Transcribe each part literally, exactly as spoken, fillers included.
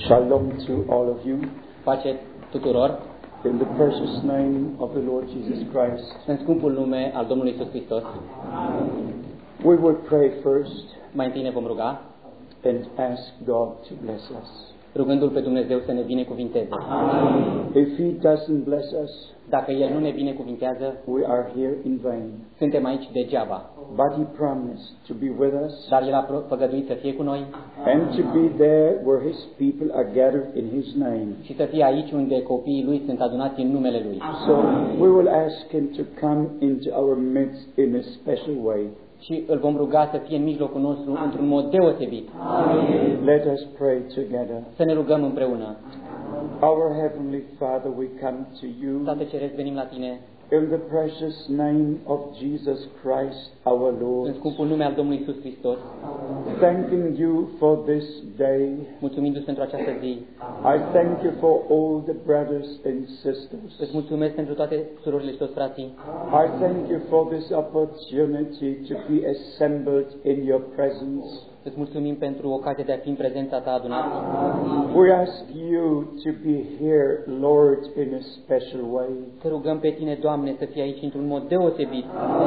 Shalom to all of you. Pace tuturor, In the precious name of the Lord Jesus Christ. în scumpul nume al Domnului Iisus Hristos. We will pray first Mai întâi ne vom ruga, and ask God to bless us. rugându-L pe Dumnezeu să ne binecuvinteze. If He doesn't bless us, Dacă El nu ne binecuvintează, we are here in vain. suntem aici degeaba. But He promised to be with us Dar El a pro- făgăduit să fie cu noi and to be there where His people are gathered in His name. și să fie aici unde copiii Lui sunt adunați în numele Lui. So we will ask Him to come into our midst in a special way. Și îl vom ruga să fie în mijlocul nostru într-un mod deosebit. Let us pray together. Să ne rugăm împreună. Our Heavenly Father, we come to you Tată Ceresc, venim la Tine in the precious name of Jesus Christ, our în Lord, scumpul nume al Domnului Iisus Hristos, thanking you for this day. mulțumindu-ți pentru această zi. I thank you for all the brothers and sisters. Îți mulțumesc pentru toate surorile și toți frații. I thank you for this opportunity to be assembled in your presence. Îți mulțumim pentru ocazia de a fi în prezența Ta adunați. We ask you to be here, Lord, in a special way. Te rugăm pe Tine, Doamne, să fii aici într-un mod deosebit.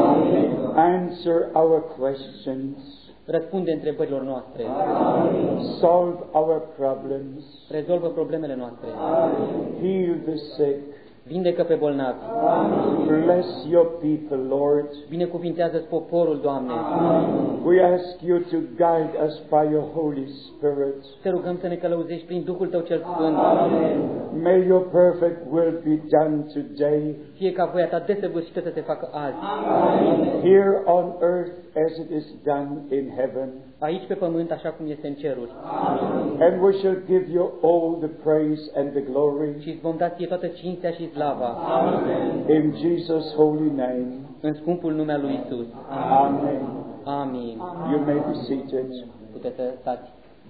Answer our questions. Răspunde întrebărilor noastre. Solve our problems. Rezolvă problemele noastre. Heal the sick. Vindecă pe bolnavi. Bless your people, Lord. Binecuvintează-ți poporul, Doamne. We ask you to guide us by your Holy Spirit. Te rugăm să ne călăuzești prin Duhul Tău cel Sfânt. May your perfect will be done today, Fie ca voia Ta desăvârșită să se facă azi, here on earth as it is done in heaven. aici pe pământ, așa cum este în ceruri. And we shall give you all the praise and the glory Și îți vom da Ție toată cinstea și slava. in Jesus' holy name. În scumpul nume al lui Iisus. Amen. Amin. You may be seated. Puteți să stați.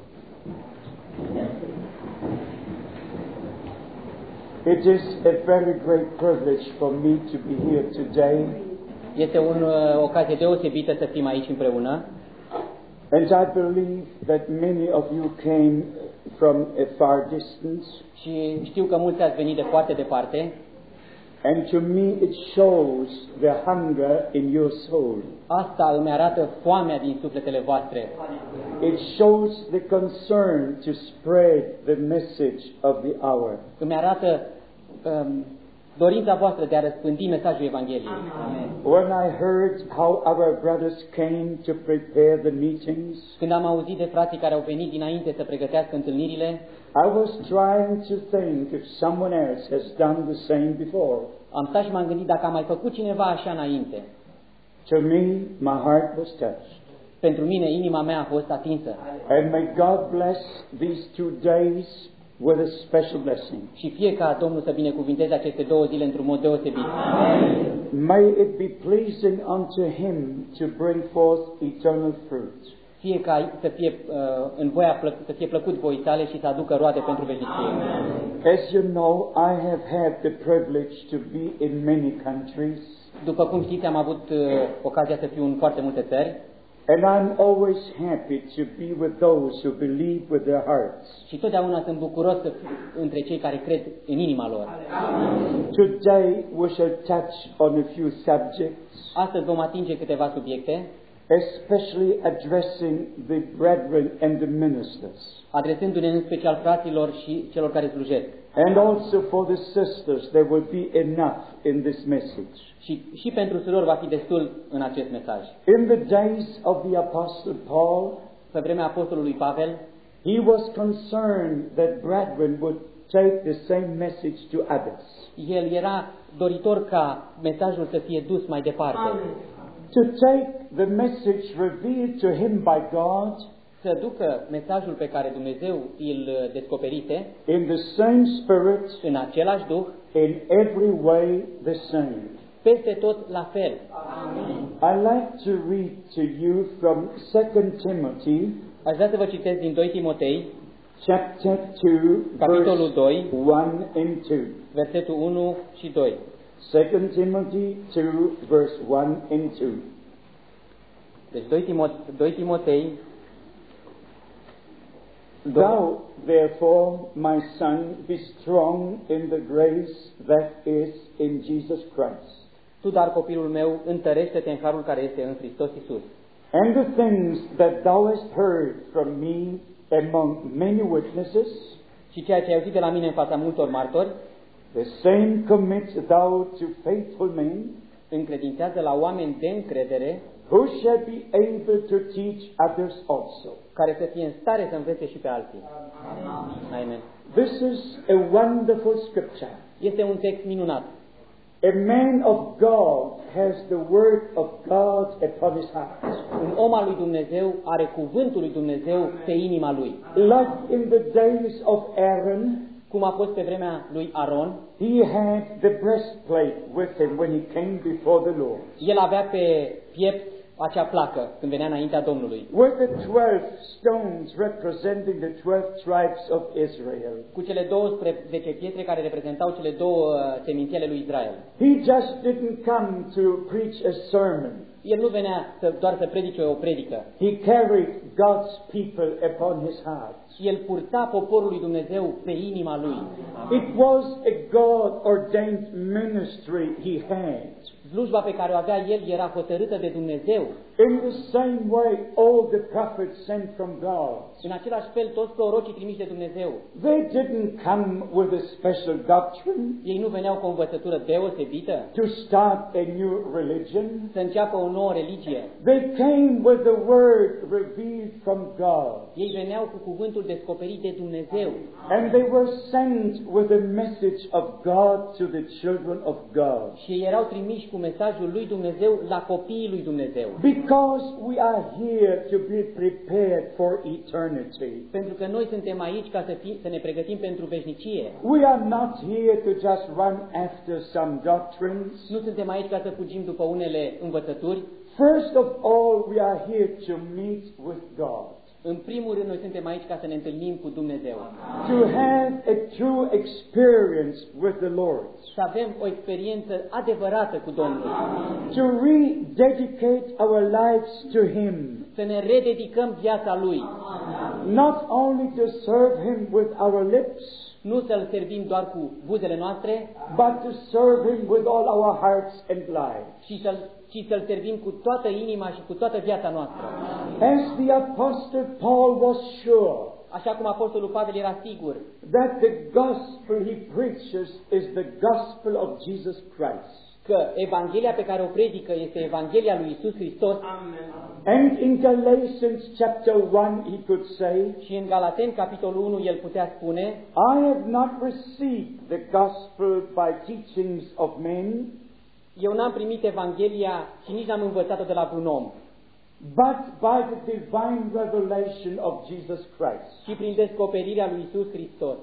It is a very great privilege for me to be here today, Este un, o ocazie deosebită să fim aici împreună. and I believe that many of you came from a far distance, Și știu că mulți ați venit de foarte departe. and to me it shows the hunger in your soul. Asta îmi arată foamea din sufletele voastre. It shows the concern to spread the message of the hour. Îmi arată um, dorința voastră de a răspândi mesajul Evangheliei. When I heard how our brothers came to prepare the meetings, Când am auzit de frații care au venit dinainte să pregătească întâlnirile, I was trying to think if someone else has done the same before. am stat și m-am gândit dacă a mai făcut cineva așa înainte. To me, my heart was touched. Pentru mine, inima mea a fost atinsă. And may God bless these two days with a special blessing. Și fie ca Domnul să binecuvinteze aceste două zile într-un mod deosebit. May it be pleasing unto Him to bring forth eternal fruit. Fie ca să fie, uh, în voia plăc- să fie plăcut voii Sale și să aducă roade pentru veșnicie. As you know, I have had the privilege to be in many countries, După cum știți, am avut uh, ocazia să fiu în foarte multe țări and I'm always happy to be with those who believe with their hearts. și totdeauna sunt bucuros să fiu între cei care cred în inima lor. Today we shall touch on a few subjects, Astăzi vom atinge câteva subiecte, especially addressing the brethren and the ministers, adresându-ne în special fraților și celor care slujesc. and also for the sisters. There will be enough in this message. Și, și pentru surori va fi destul în acest mesaj. In the days of the Apostle Paul, Pe vremea apostolului Pavel, he was concerned that brethren would take the same message to others, el era doritor ca mesajul să fie dus mai departe. to take the message revealed to him by God Să ducă mesajul pe care Dumnezeu îl descoperise in the same spirit, în același duh, in every way the same. peste tot la fel. I like to read to you from Second Timothy Aș vrea să vă citesc din doi Timotei, chapter two, capitolul verse doi, one and two. versetul unu și doi. Second Timothy two, verse one and two. Deci doi Timotei, doi Timotei Thou, therefore, my son, be strong in the grace that is in Jesus Christ. Tu, dar copilul meu, întărește-te în harul care este în Hristos Iisus. And the things that thou hast heard from me among many witnesses, Și ceea ce ai auzit de la mine în fața multor martori, the same commit thou to faithful men, încredințează la oameni de încredere, who shall be able to teach others also. care să fie în stare să învețe și pe alții. Amen. This is a wonderful scripture. Este un text minunat. A man of God has the word of God upon his heart. Un om al lui Dumnezeu are cuvântul lui Dumnezeu pe inima lui. Like in the days of Aaron, Cum a fost pe vremea lui Aron, he had the breastplate with him when he came before the Lord. el avea pe piept acea placă când venea înaintea Domnului, With the twelve stones representing the twelve tribes of Israel. cu cele douăsprezece pietre care reprezentau cele două seminții ale lui Israel. He just didn't come to preach a sermon. El nu venea să, doar să predice o predică. He carried God's people upon his heart. El purta poporul lui Dumnezeu pe inima lui. It was a God-ordained ministry he had. Slujba pe care o avea el era hotărâtă de Dumnezeu. In the same way, all the prophets sent from God. În același fel, toți prorocii trimiși de Dumnezeu, They didn't come with a special doctrine ei nu veneau cu o învățătură deosebită to start a new religion. să înceapă o nouă religie. They came with the word revealed from God. Ei veneau cu cuvântul descoperit de Dumnezeu. And they were sent with the message of God to the children of God. Și ei erau trimiși cu mesajul lui Dumnezeu la copiii lui Dumnezeu. Because we are here to be prepared for eternity. Pentru că noi suntem aici ca să, fie, să ne pregătim pentru veșnicie. We are not here to just run after some doctrines. Nu suntem aici ca să fugim după unele învățături. First of all, we are here to meet with God. În primul rând, noi suntem aici ca să ne întâlnim cu Dumnezeu. To have a true experience with the Lord. Să avem o experiență adevărată cu Domnul. To rededicate our lives to Him. Să ne rededicăm viața Lui. Not only to serve Him with our lips, Nu să-L servim doar cu buzele noastre, but to serve Him with all our hearts and lives. ci să-L, ci să-L servim cu toată inima și cu toată viața noastră. As the Apostle Paul was sure Așa cum Apostolul Pavel era sigur that the gospel he preaches is the gospel of Jesus Christ. că Evanghelia pe care o predică este Evanghelia lui Iisus Hristos. And in Galatians chapter one he could say, Și în Galateni, capitolul unu, el putea spune: I have not received the gospel by teachings of men, Eu n-am primit Evanghelia și nici n-am învățat-o de la vreun om, but by the divine revelation of Jesus Christ. ci prin descoperirea lui Iisus Hristos.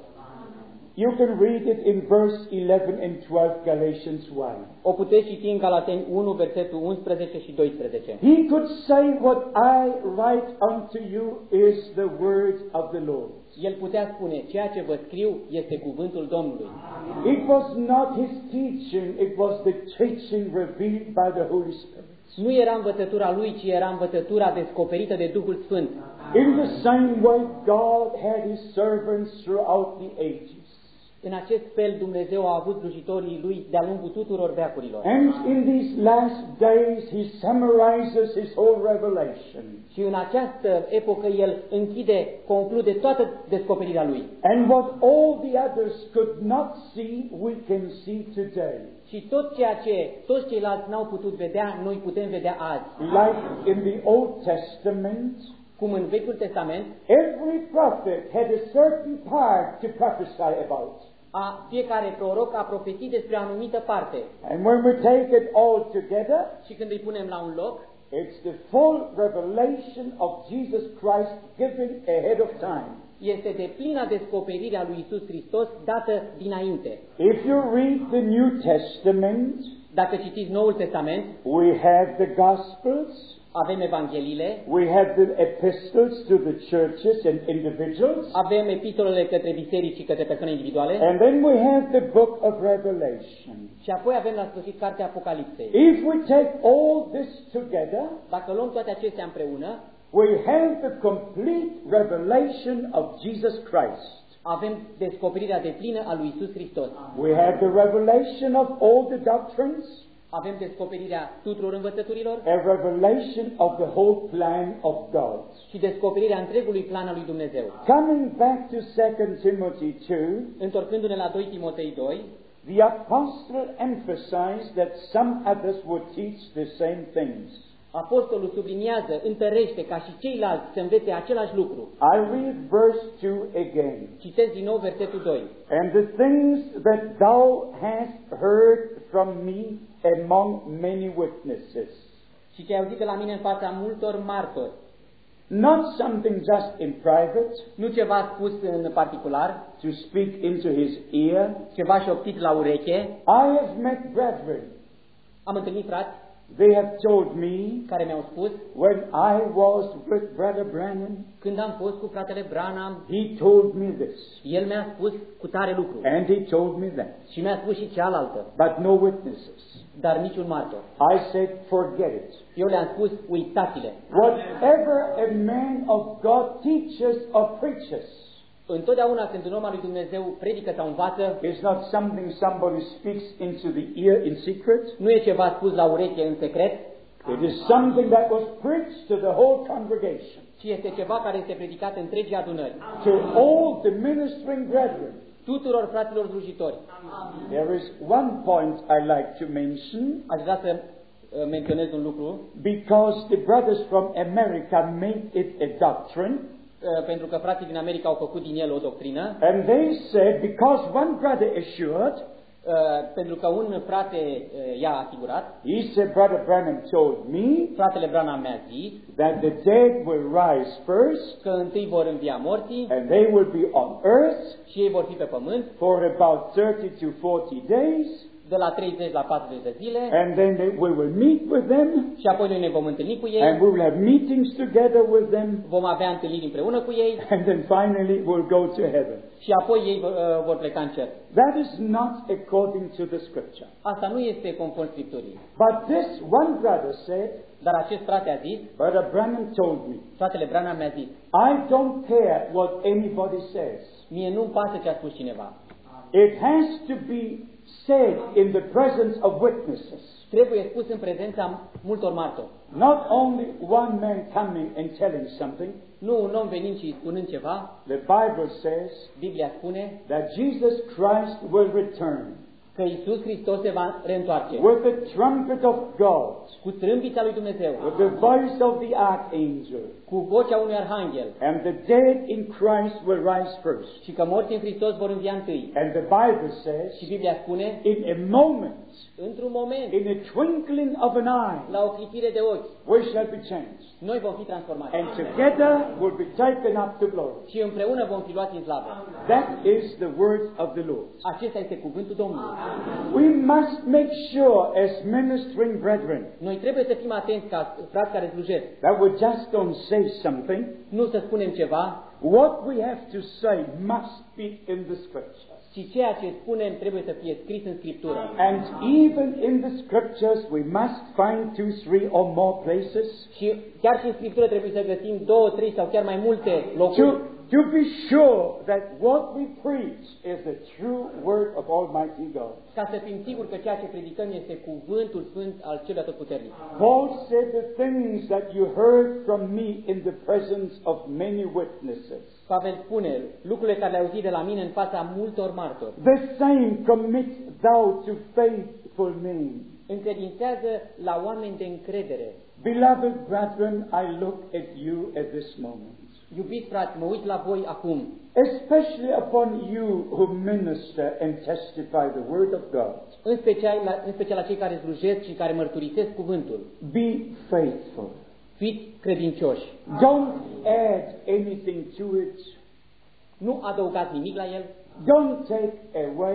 You can read it in verse eleven and twelve, Galatians one. O puteți citi în Galateni unu, versetul unsprezece și doisprezece. He could say, what I write unto you is the word of the Lord. El putea spune: ceea ce vă scriu este cuvântul Domnului. It was not his teaching, it was the teaching revealed by the Holy Spirit. Nu era învățătura lui, ci era învățătura descoperită de Duhul Sfânt. In the same way, God had his servants throughout the ages. În acest fel, Dumnezeu a avut slujitorii lui de-a lungul tuturor veacurilor. And in these last days, he summarizes his whole revelation. Și în această epocă el închide, conclude toată descoperirea lui. And what all the others could not see, we can see today. Și tot ceea ce toți ceilalți n-au putut vedea, noi putem vedea azi. Like in the Old Testament, Cum în Vechiul Testament, every prophet had a certain part to prophesy about. a fiecare proroc a profețit despre o anumită parte. And when we take it all together, Și când îi punem la un loc, it's the full revelation of Jesus Christ given ahead of time. este de plină descoperire a lui Iisus Hristos dată dinainte. If you read the New Testament, Dacă citiți Noul Testament, we have the Gospels, avem Evangheliile, we have the epistles to the churches and individuals, avem epistolele către biserici și către persoane individuale, and then we have the book of Revelation. și apoi avem la sfârșit cartea Apocalipsei. If we take all this together, Dacă luăm toate acestea împreună, we have the complete revelation of Jesus Christ. Avem descoperirea deplină a lui Isus Hristos. We have the revelation of all the doctrines. Avem descoperirea tuturor învățăturilor A revelation of the whole plan of God. și descoperirea întregului plan al lui Dumnezeu. Coming back to Second Timothy two, Întorcându-ne la doi Timotei doi, the apostle emphasized that some others would teach the same things. apostolul subliniază, întărește ca și ceilalți să învețe același lucru. I read verse two again. Citesc din nou versetul doi. And the things that thou hast heard from me among many witnesses. Și ce ai auzit de la mine în fața multor martori. Not something just in private, Nu ceva spus în particular, to speak into his ear. ceva șoptit la ureche. I have met brethren. Am întâlnit frați They have told me care mi-au spus, when I was with Brother Branham, când am fost cu fratele Branham, he told me this, el mi-a spus cu tare lucru and he told me that, și mi-a spus și cealaltă, but no witnesses. dar niciun martor. I said, forget it. Eu le-am spus, uitați-le. Whatever a man of God teaches or preaches Întotdeauna când un om al lui Dumnezeu predică sau învață, is not something somebody speaks into the ear in secret. nu e ceva spus la ureche în secret, It is something that was preached to the whole congregation, ci este ceva care este predicat întregii adunări, to all the ministering brethren. tuturor fraților slujitori. There is one point I like to mention, Aș vrea să uh, menționez un lucru, because the brothers from America made it a doctrine, uh, pentru că frații din America au făcut din el o doctrină, and they said, because one brother assured, uh, pentru că un frate uh, i-a asigurat, he said, Brother Branham told me fratele Branham mi-a zis that the dead will rise first, că întâi vor învia morții and they will be on earth și ei vor fi pe pământ for about thirty to forty days, de la treizeci la patruzeci de zile and then they, we will meet with them, și apoi noi ne vom întâlni cu ei, and we will have meetings together with them, vom avea întâlniri împreună cu ei and then finally we'll go to heaven. și apoi ei uh, vor pleca în cer. That is not according to the scripture. Asta nu este conform Scripturii. But this one brother said, Dar acest frate a zis, Brother Branham told me, fratele Branham mi-a zis, I don't care what anybody says. mie nu-mi pasă ce a spus cineva. It has to be said in the presence of witnesses. Trebuie spus în prezența multor martori. Not only one man coming and telling something. Nu un om venind și spunând ceva. The Bible says Biblia spune that Jesus Christ will return că Iisus Hristos se va reîntoarce with the trumpet of God, cu trâmbița lui Dumnezeu, with the voice of the archangel, cu vocea unui arhanghel, and the dead in Christ will rise first. și că morții în Hristos vor învia întâi. And the Bible says, Și Biblia spune, in a moment, într-un moment, in a twinkling of an eye, la o clipire de ochi, we shall be changed, noi vom fi transformați. and together will be taken up to glory. Și împreună vom fi luați în slavă. That is the word of the Lord. Acesta este cuvântul Domnului. We must make sure, as ministering brethren, Noi trebuie să fim atenți ca frați care slujesc. that we just don't say something. Nu să spunem ceva, What we have to say must be in the scriptures. ci ceea ce spunem trebuie să fie scris în Scriptură. And even in the scriptures, we must find two, three, or more places Și chiar și în Scriptură trebuie să găsim două, trei sau chiar mai multe to, locuri to be sure that what we preach is the true word of Almighty God. ca să fim siguri că ceea ce predicăm este cuvântul sfânt al celui atotputernic. Paul said, the things that you heard from me in the presence of many witnesses, Pavel spune, lucrurile care le-ai auzit de la mine în fața multor martori, the same commit thou to faithful men. încredințează la oameni de încredere. Beloved brethren, I look at you at this moment, Iubiți frați, mă uit la voi acum, especially upon you who minister and testify the word of God. în special, la, în special la cei care slujesc și care mărturisesc cuvântul. Be faithful. Fiți credincioși. Don't add anything to it. Nu adăugați nimic la el. Don't take away.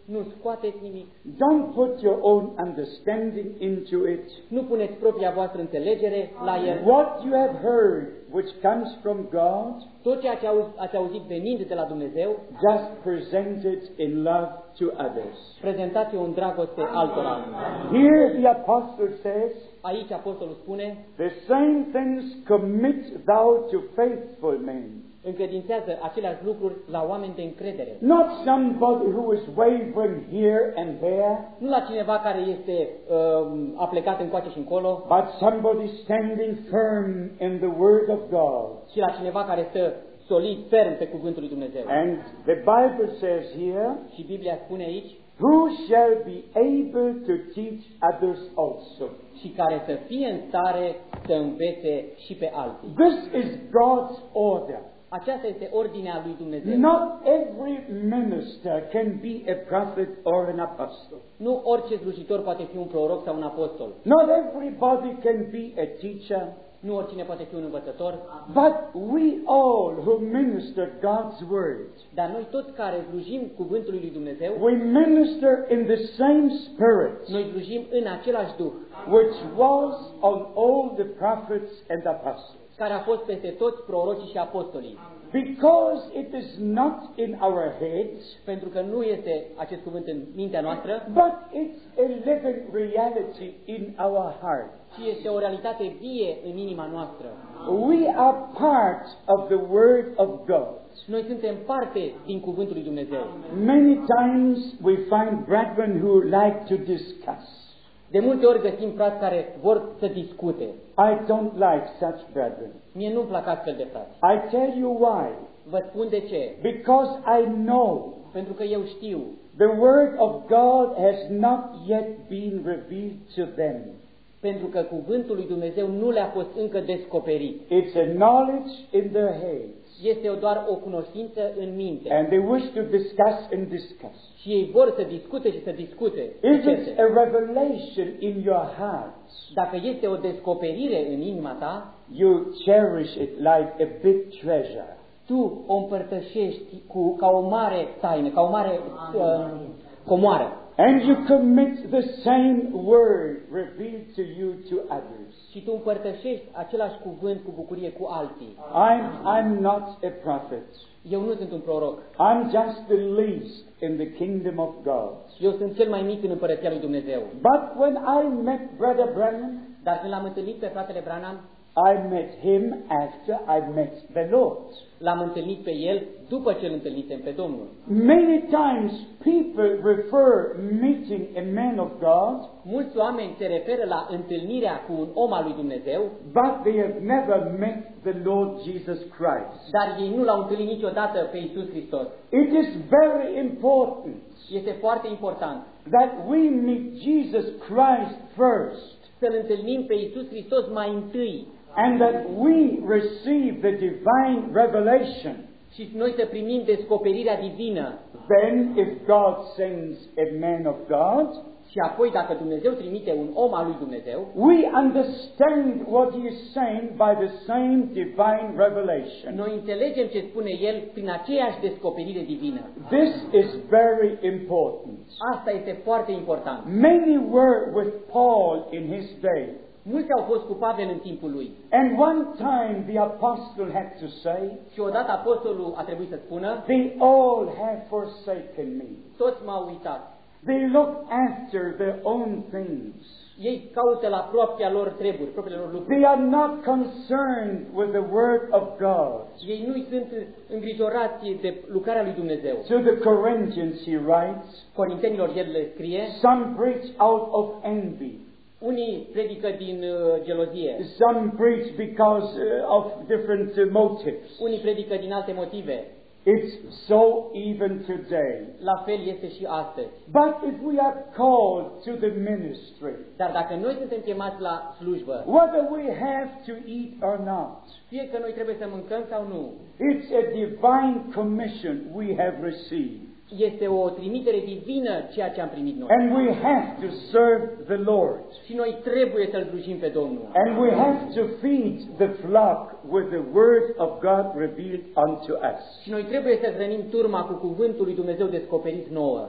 nu scoateți nimic, Don't put your own understanding into it. nu puneți propria voastră înțelegere la el. What you have heard, which comes from God, Tot ceea ce auzi- ați auzit venind de la Dumnezeu, just present it in love to others. prezentați-o în dragoste altora. Here the apostle says, Aici apostolul spune, the same things commit thou to faithful men. încredințează aceleași lucruri la oameni de încredere. Not somebody who is wavering here and there, Nu la cineva care este uh, a plecat încoace și încolo, but somebody standing firm in the word of God. ci la cineva care stă solid, ferm pe cuvântul lui Dumnezeu. And the Bible says here, Și Biblia spune aici, who shall be able to teach others also. și care să fie în stare să învețe și pe alții. This is God's order. Aceasta este ordinea lui Dumnezeu. Not every minister can be a prophet or an apostle. Nu orice slujitor poate fi un proroc sau un apostol. Not everybody can be a teacher. Nu oricine poate fi un învățător. But we all who minister God's word, Dar noi toți care slujim cuvântul lui Dumnezeu, we minister in the same spirit noi slujim în același duh which was on all the prophets and apostles. care a fost peste toți prorocii și apostolii. Because it is not in our heads, Pentru că nu este acest cuvânt în mintea noastră, but it's a living reality in our heart. ci este o realitate vie în inima noastră. We are part of the Word of God. Noi suntem parte din cuvântul lui Dumnezeu. Many times we find brethren who like to discuss. De multe ori găsim frați care vor să discute. I don't like such brethren. Mie nu-mi plac astfel de frați. I tell you why. Vă spun de ce. Because I know Pentru că eu știu, the Word of God has not yet been revealed to them. pentru că cuvântul lui Dumnezeu nu le-a fost încă descoperit. It's a knowledge in their heads. Este o- doar o cunoștință în minte. And they wish to discuss and discuss. Și ei vor să discute și să discute. If it's a revelation in your heart, Dacă este o descoperire în inima ta, you cherish it like a big treasure. tu o împărtășești cu, ca o mare taină, ca o mare uh, comoară. And you commit the same word revealed to you to others. Și tu împărtășești același cuvânt cu bucurie cu alții. I'm, I'm not a prophet. Eu nu sunt un proroc. I'm just the least in the kingdom of God. Eu sunt cel mai mic în împărăția lui Dumnezeu. But when I met Brother Branham, Dar când l-am întâlnit pe fratele Branham, I met him after I met the Lord. l-am întâlnit pe el după ce îl întâlnisem pe Domnul. Many times people refer meeting a man of God, Mulți oameni se referă la întâlnirea cu un om al lui Dumnezeu, but they have never met the Lord Jesus Christ. dar ei nu l-au întâlnit niciodată pe Iisus Hristos. It is very important Este foarte important that we meet Jesus Christ first, să-L întâlnim pe Iisus Hristos mai întâi and that we receive the divine revelation. și noi să primim descoperirea divină. Then, if God sends a man of God, Și apoi, dacă Dumnezeu trimite un om al lui Dumnezeu, we understand what he is saying by the same divine revelation. noi înțelegem ce spune El prin aceeași descoperire divină. This is very important. Asta este foarte important. Many were with Paul in his day. Mulți au fost cu Pavel în timpul lui. And one time the apostle had to say, Și odată apostolul a trebuit să spună, they all have forsaken me. toți m-au uitat. They look after their own things. Ei caută la propria lor treburi, propriile lor lucruri. They are not concerned with the word of God. Ei nu sunt îngrijorați de lucrarea lui Dumnezeu. To the Corinthians he writes, Corintenilor el le scrie, some preach out of envy. unii predică din uh, gelozie, Some preach because uh, of different uh, motives. unii predică din alte motive. It's so even today. La fel este și astăzi. But if we are called to the ministry, Dar dacă noi suntem chemați la slujbă, whether we have to eat or not, fie că noi trebuie să mâncăm sau nu, it's a divine commission we have received. este o trimitere divină ceea ce am primit noi. And we have to serve the Lord. Și noi trebuie să-L slujim pe Domnul. And we have to feed the flock with the word of God revealed unto us. Și noi trebuie să hrănim turma cu cuvântul lui Dumnezeu descoperit nouă.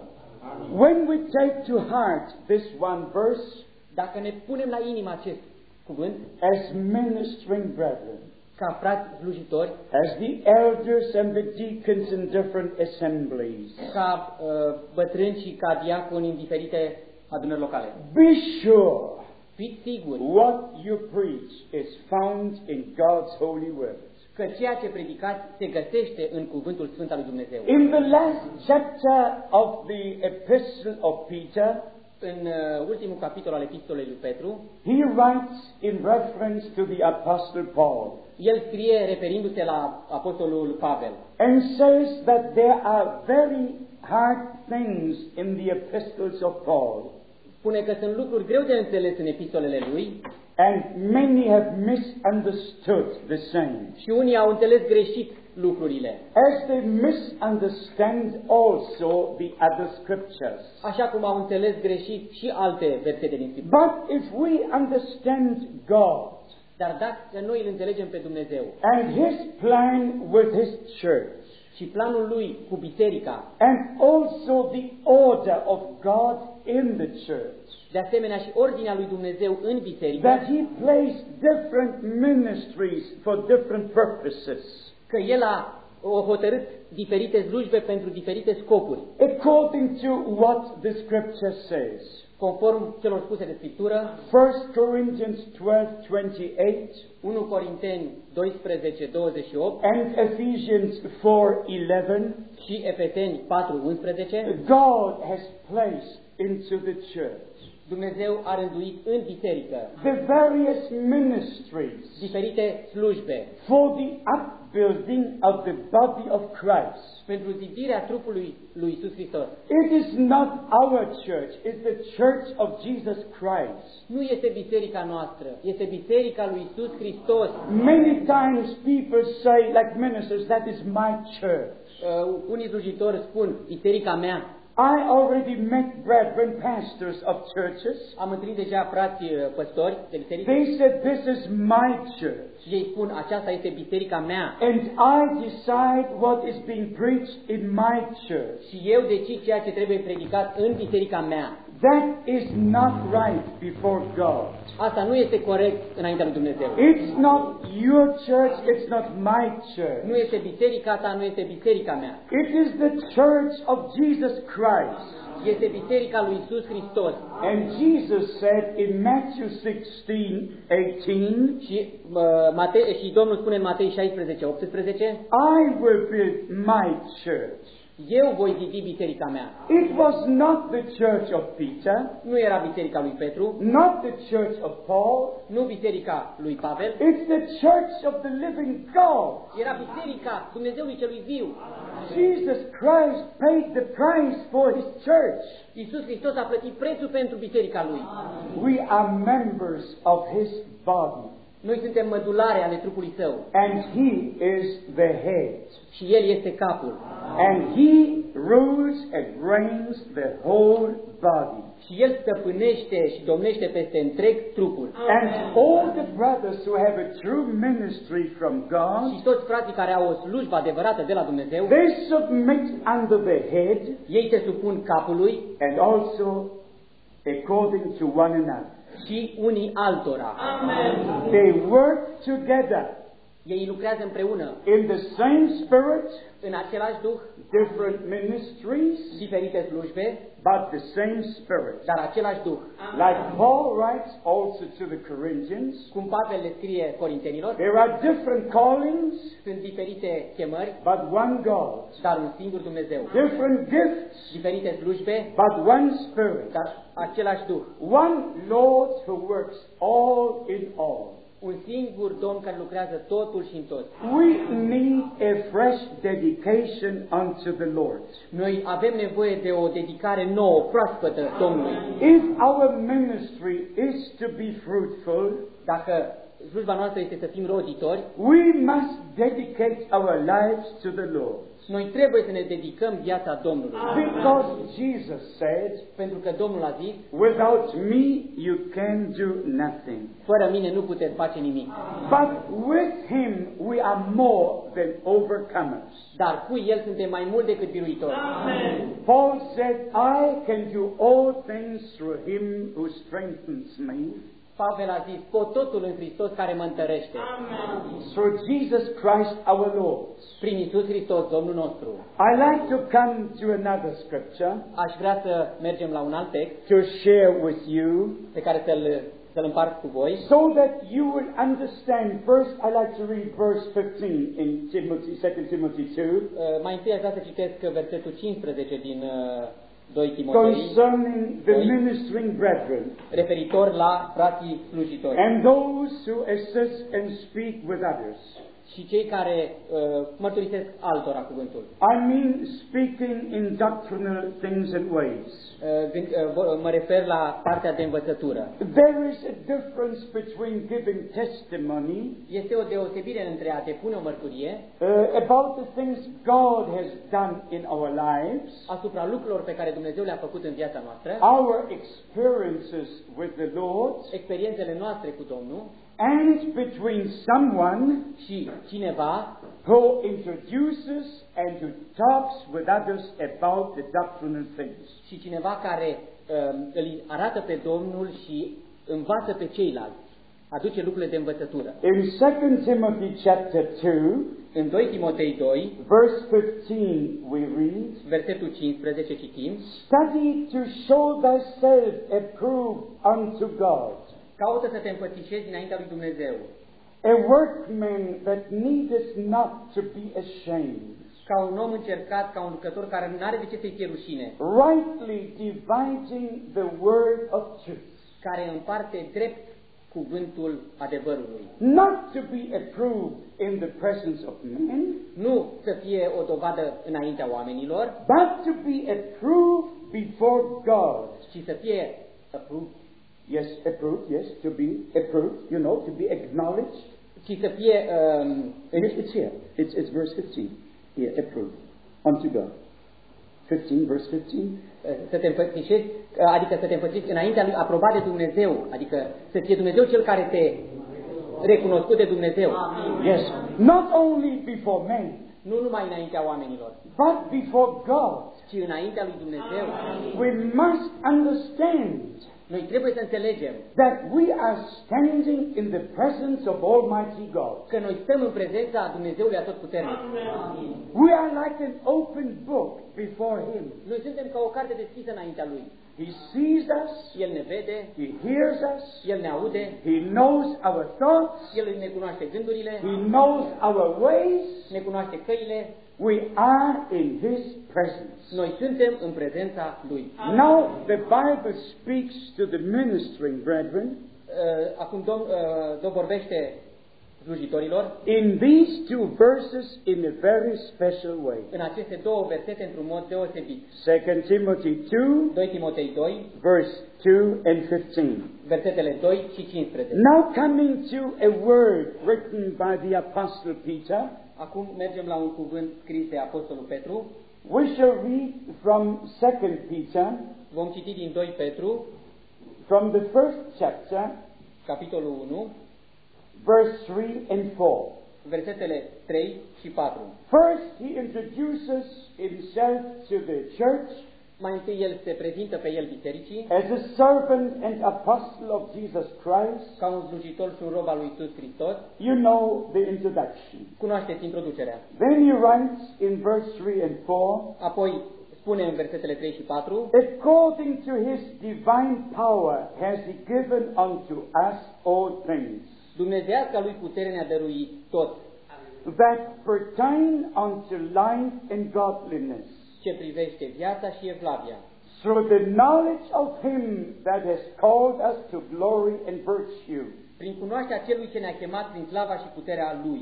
When we take to heart this one verse, Dacă ne punem la inimă acest cuvânt, as ministering brethren, ca frați slujitori, as the elders and the deacons in different assemblies, ca uh, bătrâni și ca diaconi în diferite adunări locale, be sure fiți siguri what you preach is found in God's holy word. că ceea ce predicați se găsește în cuvântul Sfânt al lui Dumnezeu. In the last chapter of the epistle of Peter, În uh, ultimul capitol al epistolei lui Petru, he writes in reference to the apostle Paul el scrie referindu-se la apostolul Pavel and says that there are very hard things in the epistles of Paul, spune că sunt lucruri greu de înțeles în epistolele lui and many have misunderstood the same, și unii au înțeles greșit lucrurile, as they misunderstand also the other scriptures. așa cum au înțeles greșit și alte versete din Scriptură. But if we understand God Dar dacă noi îl înțelegem pe Dumnezeu and His plan with His church, și planul lui cu biserica, and also the order of God in the church, de asemenea și ordinea lui Dumnezeu în biserică, that He placed different ministries for different purposes, că El a o hotărât diferite slujbe pentru diferite scopuri, according to what the scripture says. conform celor spuse de Scriptură, First Corinthians twelve twenty-eight unu Corinteni doisprezece douăzeci și opt and Ephesians four eleven, și Efeseni patru unsprezece, God has placed into the church Dumnezeu a rânduit în biserică the various ministries diferite slujbe for the upbuilding of the body of Christ. pentru zidirea trupului lui Iisus Hristos. It is not our church, it's the church of Jesus Christ. Nu este biserica noastră, este biserica lui Iisus Hristos. Many times people say, like ministers, that is my church. Uh, unii slujitori spun, biserica mea. I already met brethren, pastors of churches. Am întâlnit deja frați uh, păstori de biserică. They said, this is my church. Ei spun, aceasta este biserica mea. And I decide what is being preached in my church. Și eu decid ceea ce trebuie predicat în biserica mea. That is not right before God. Asta nu este corect înaintea lui Dumnezeu. It's not your church, it's not my church. Nu este biserica ta, nu este biserica mea. It is the church of Jesus Christ. Este biserica lui Iisus Hristos. And Jesus said in Matthew sixteen eighteen, Și, uh, Matei, și Domnul spune în Matei șaisprezece optsprezece, I will build my church. eu voi zidi biserica mea. It was not the church of Peter, Nu era biserica lui Petru, not the church of Paul, nu biserica lui Pavel, it's the church of the living God. era biserica Dumnezeului celui viu. Jesus Christ paid the price for His church. Iisus Hristos a plătit prețul pentru biserica lui. We are members of His body, Noi suntem mădulare ale trupului său and He is the head. și El este capul. And He rules and reigns the whole body. Și El stăpânește și domnește peste întreg trupul. And all the brothers who have a true ministry from Și God, toți frații care au o slujbă adevărată de la Dumnezeu, they submit under the head ei se supun capului and also according to one another. și unii altora. They work together Ei lucrează împreună in the same spirit, în același duh, different ministries, diferite slujbe, but the same spirit. dar același duh. Like Paul writes also to the Corinthians, Cum Pavel le scrie Corintenilor, there are different callings, sunt diferite chemări, but one God. dar un singur Dumnezeu. Different gifts, Diferite slujbe, but one Spirit. dar același duh. One Lord who works all in all. Un singur Domn care lucrează totul și în toți. We need a fresh dedication unto the Lord. Noi avem nevoie de o dedicare nouă, proaspătă Domnului. If our ministry is to be fruitful, Dacă slujba noastră este să fim roditori, we must dedicate our lives to the Lord. noi trebuie să ne dedicăm viața Domnului. Because Jesus said, Pentru că Domnul a zis, without me you can do nothing. fără mine nu puteți face nimic. But with him we are more than overcomers. Dar cu El suntem mai mult decât biruitori. Paul said, I can do all things through him who strengthens me. Pavel a zis, pot totul în Hristos care mă întărește. Through Jesus Christ our Lord. Prin Iisus Hristos, Domnul nostru. I like to come to another scripture Aș vrea să mergem la un alt text to share with you pe care să-l, să-l împart cu voi. so that you will understand. First, I like to read verse fifteen in Timothy, Second Timothy two, Uh, Mai întâi aș vrea să citesc versetul cincisprezece din uh, doi Timotei, concerning the Doi. ministering brethren referitor la frații slujitori and those who assist and speak with others. și cei care uh, mărturisesc altora cuvântul. I mean speaking in doctrinal things and ways. Uh, gând- uh, vo- Mă refer la partea de învățătură. There is a difference between giving testimony Este o deosebire între a depune o mărturie uh, about the things God has done in our lives, asupra lucrurilor pe care Dumnezeu le-a făcut în viața noastră, our experiences with the Lord, experiențele noastre cu Domnul, and between someone și cineva who introduces and who talks with others about the doctrinal things. și cineva care um, îl arată pe Domnul și învață pe ceilalți, aduce lucrurile de învățătură. In Second Timothy chapter two, În doi Timotei doi, verse fifteen, we read, versetul cincisprezece citim: study to show thyself approved unto God, Caută să te împățișezi înaintea lui Dumnezeu, a workman that needeth not to be ashamed, ca un om încercat, ca un lucrător care nu are de ce să-i fie rușine, rightly dividing the word of truth, care împarte drept cuvântul adevărului. not to be approved in the presence of men, Nu să fie o dovadă înaintea oamenilor, but to be approved before God. ci să fie approved, Yes, approved, yes, to be approved, you know, to be acknowledged. ci să fie um, It's, it's here. It's, it's verse fifteen. Here, approved. Unto God. fifteen, verse fifteen. să te împățișezi, adică să te împățișezi înaintea lui, aprobat de Dumnezeu, adică să fie Dumnezeu cel care te recunoscut de Dumnezeu. Yes, not only before men, Nu numai înaintea oamenilor, but before God. ci înaintea lui Dumnezeu. We must understand Noi trebuie să înțelegem that we are standing in the presence of Almighty God. că noi stăm în prezența Dumnezeului Atotputernic. We are like an open book before Him. Noi suntem ca o carte deschisă înaintea Lui. He sees us, El ne vede, He hears us, El ne aude, He knows our thoughts, El ne cunoaște gândurile, He knows our ways. ne cunoaște căile. We are in His presence. Noi suntem în prezența Lui. Now the Bible speaks to the ministering brethren Uh, Acum Domn, uh, Domn vorbește slujitorilor in these two verses in a very special way. în aceste două versete într-un mod deosebit. Second Timothy two, doi Timotei doi, verse two and fifteen. versetele doi și cincisprezece. Now coming to a word written by the Apostle Peter, Acum mergem la un cuvânt scris de Apostolul Petru. we shall read from Second Peter, Vom citi din doi Petru, from the first chapter, capitolul unu, verse three and four. versetele trei și patru. First, he introduces himself to the church Mai întâi el se prezintă pe el bisericii as a servant and apostle of Jesus Christ. ca un slujitor și un rob al lui Iisus Hristos. You know the introduction. Cunoașteți introducerea. Then he writes in verse three and four, Apoi spune în versetele trei și patru: according to his divine power has he given unto us all things Dumnezeiasca lui putere ne-a dăruit tot that pertain unto life and godliness, ce privește viața și evlavia, through the knowledge of him that has called us to glory and virtue, prin cunoașterea celui ce ne-a chemat prin slava și puterea lui,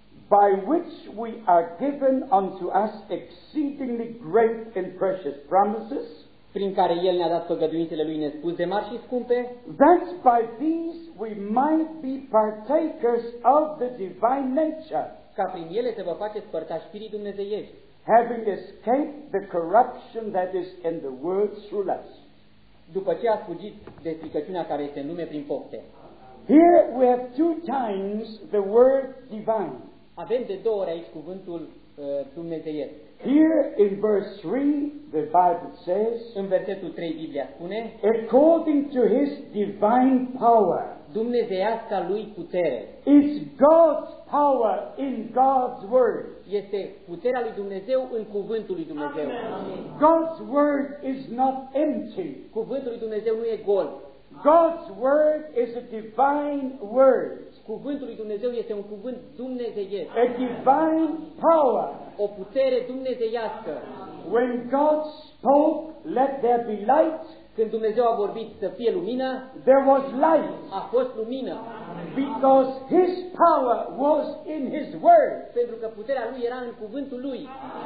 by which we are given unto us exceedingly great and precious promises, prin care El ne-a dat făgăduințele Lui nespus de mari și scumpe, that by these we might be partakers of the divine nature, ca prin ele să vă faceți părtași firii dumnezeiești, having escaped the corruption that is in the world through lust. după ce ați fugit de stricăciunea care este în lume prin pofte. Here we have two times the word divine. Avem de două ori aici cuvântul uh, dumnezeiesc. Here in verse three, the Bible says, În versetul trei Biblia spune, according to his divine power. dumnezeiasca lui putere. It's God's power in God's word. Este puterea lui Dumnezeu în cuvântul lui Dumnezeu. God's word is not empty. Cuvântul lui Dumnezeu nu e gol. God's word is a divine word. Cuvântul lui Dumnezeu este un cuvânt dumnezeiesc. A divine power. O putere dumnezeiască. When God spoke, let there be light, Când Dumnezeu a vorbit să fie lumină, there was light. a fost lumină. Because his power was in his word. Pentru că puterea lui era în cuvântul lui.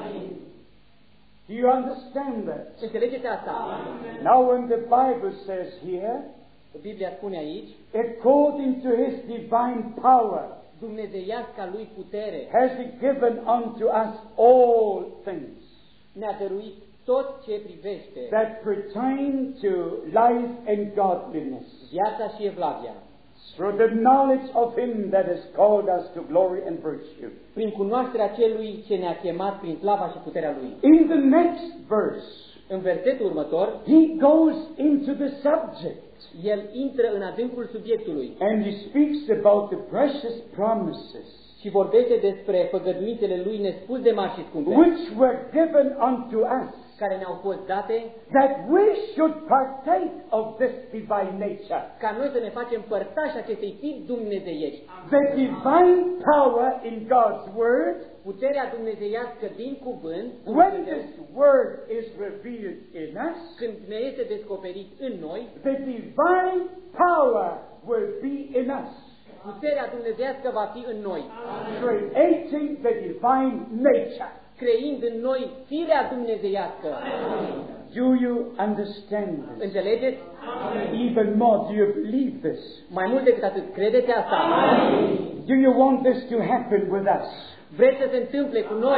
Do you understand that? Înțelegeți asta? Now when the Bible says here, Biblia spune aici, according to his divine power, dumnezeiasca lui putere has he given unto us all things ne-a dăruit tot ce privește that pertain to life and godliness, viața și evlavia, through the knowledge of him that has called us to glory and virtue. prin cunoașterea celui ce ne-a chemat prin slava și puterea lui. In the next verse, În versetul următor, he goes into the subject el intră în adâncul subiectului and he speaks about the precious promises și vorbește despre făgăduințele lui nespus de mari și scumpe, which were given unto us, care ne-au fost date, that we should partake of this divine nature. ca noi să ne facem părtași acestei firi dumnezeiești. The divine power in God's word, Puterea dumnezeiască din cuvânt, when this word is revealed in us, când ne este descoperit în noi, the divine power will be in us, puterea dumnezeiască va fi în noi, creating the divine nature. creind în noi firea dumnezeiască. Do you understand this? Înțelegeți? Even more, do you believe this? Mai mult decât atât, credeți asta? Do you want this to happen with us? Vreți să se întâmple cu noi?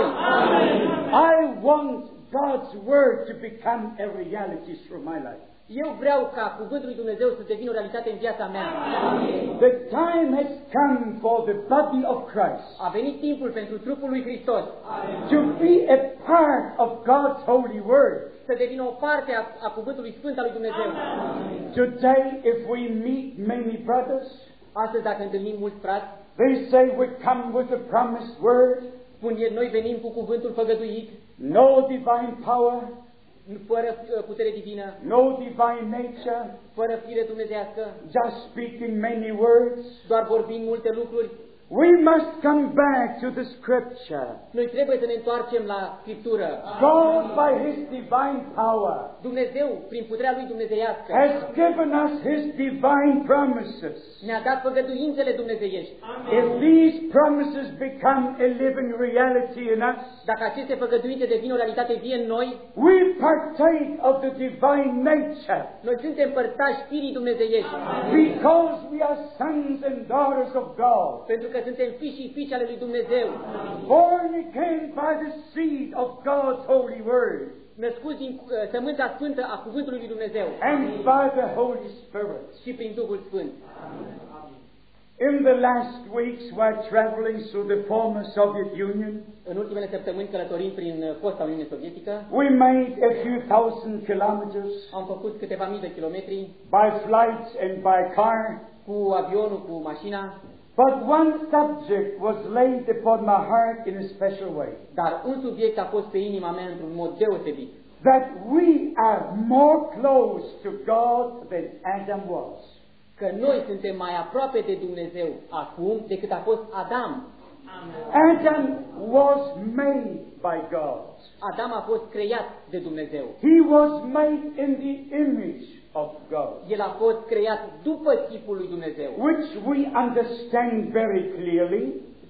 I want God's word to become a reality through my life. Eu vreau ca cuvântul lui Dumnezeu să devină o realitate în viața mea. The time has come for the body of Christ A venit timpul pentru trupul lui Hristos to be a part of God's holy word. să devină o parte a, a cuvântului sfânt al lui Dumnezeu. Today, if we meet many brothers, Astăzi, dacă întâlnim mulți frați, they say we come with the promised word, spun ei, noi venim cu cuvântul făgăduit, no divine power, fără uh, putere divină, no divine nature, fără fire dumnezească, just speaking many words. doar vorbind multe lucruri. We must come back to the scripture. Noi trebuie să ne întoarcem la Scriptură. God, by his divine power, Dumnezeu, prin puterea lui dumnezeiască, has given us his divine promises. ne-a dat făgăduințele dumnezeiești. If these promises become a living reality in us, Dacă aceste făgăduințe devin o realitate vie în noi, we partake of the divine nature noi suntem părtași firii dumnezeiești. because we are sons and daughters of God, Pentru că suntem fiși și fiice ale lui Dumnezeu, born again by the seed of God's holy word născuți din uh, sămânța sfântă a cuvântului lui Dumnezeu and by the Holy Spirit. și prin Duhul Sfânt. In the last weeks, while traveling through the former Soviet Union, În ultimele săptămâni călătorind prin uh, fosta Uniune Sovietică, we made a few thousand kilometers am făcut câteva mii de kilometri by flight and by car. cu avionul, cu mașina, But one subject was laid upon my heart in a special way. dar un subiect a fost pe inima mea într-un mod deosebit. That we are more close to God than Adam was. Că noi suntem mai aproape de Dumnezeu acum decât a fost Adam. Adam was made by God. Adam a fost creat de Dumnezeu. He was made in the image of God, El a fost creat după chipul lui Dumnezeu. which we understand very clearly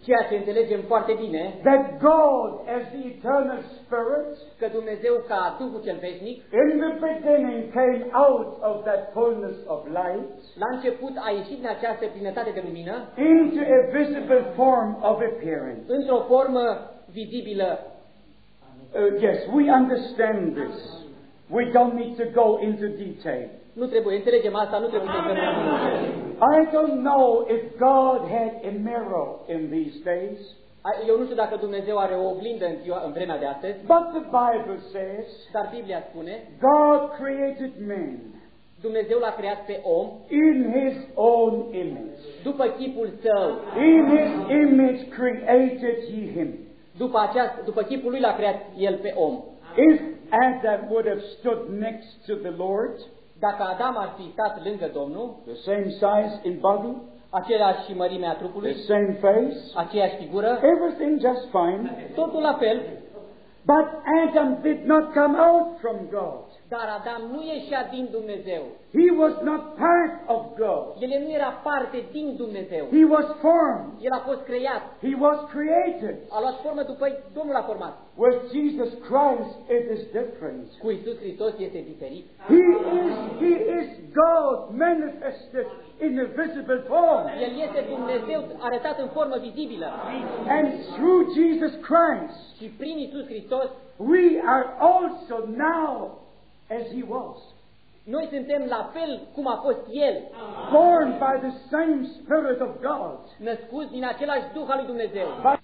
ceea ce înțelegem foarte bine, that God as the eternal Spirit că Dumnezeu ca Duhul cel veșnic, in the beginning came out of that fullness of light la început a ieșit din această plinătate de lumină, into a visible form of appearance. într-o formă vizibilă. Uh, yes, we understand this. We don't need to go into detail. Nu trebuie, înțelegem asta, nu trebuie să intrăm în amănunte. I don't know if God had a mirror in these days, Eu nu știu dacă Dumnezeu are o oglindă în, ziua, în vremea de astăzi, but the Bible says dar Biblia spune, God created man Dumnezeu l-a creat pe om in His own image. după chipul său. In His image created He him. După, aceast, după chipul lui l-a creat el pe om. If Adam would have stood next to the Lord, Dacă Adam ar fi stat lângă Domnul, the same size in body, același mărime a the trupului, same face, aceeași figură, everything just fine, totul la fel, but Adam did not come out from God. dar Adam nu ieșea din Dumnezeu. He was not part of God. El nu era parte din Dumnezeu. He was formed. El a fost creat, He was created. a luat formă după Domnul a format. With Jesus Christ, it is different. Cu Iisus Hristos este diferit. He is, he is God manifested in a visible form. El este Dumnezeu arătat în formă vizibilă. And through Jesus Christ, Și prin Iisus Hristos, we are also now as He was. noi suntem la fel cum a fost El, Born by the same Spirit of God. născuți din același Duh al lui Dumnezeu. But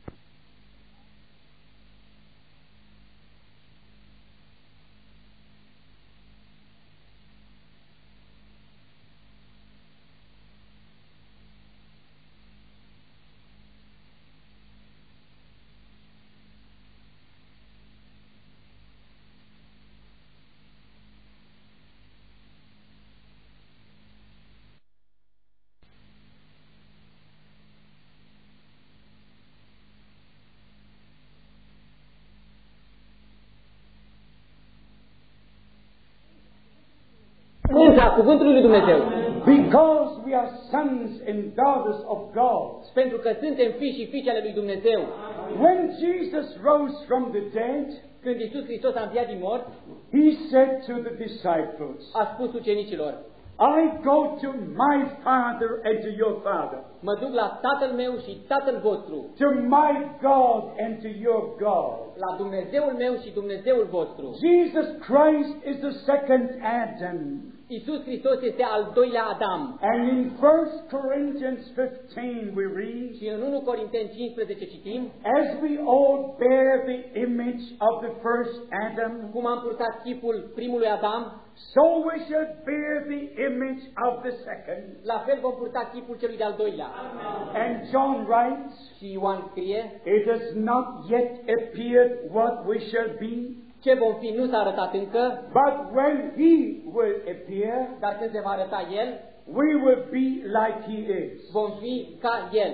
Înca cuvântului lui Dumnezeu. because we are sons and daughters of God. Pentru că suntem fii și fiice ale lui Dumnezeu. When Jesus rose from the dead, Când Iisus Hristos a înviat din morți, He said to the disciples, a spus ucenicilor, I go to my Father and to your Father, mă duc la Tatăl meu și Tatăl vostru, to my God and to your God. la Dumnezeul meu și Dumnezeul vostru. Jesus Christ is the second Adam. Iisus Hristos este al doilea Adam. And in First Corinthians fifteen we read, Și în întâi Corinteni cincisprezece citim, as we all bear the image of the first Adam, cum am purtat chipul primului Adam, so we shall bear the image of the second. la fel vom purta chipul celui de-al doilea. And John writes, Și Ioan scrie, it has not yet appeared what we shall be, ce vom fi nu s-a arătat încă, but when He will appear, dar când se va arăta El, we will be like He is. vom fi ca El.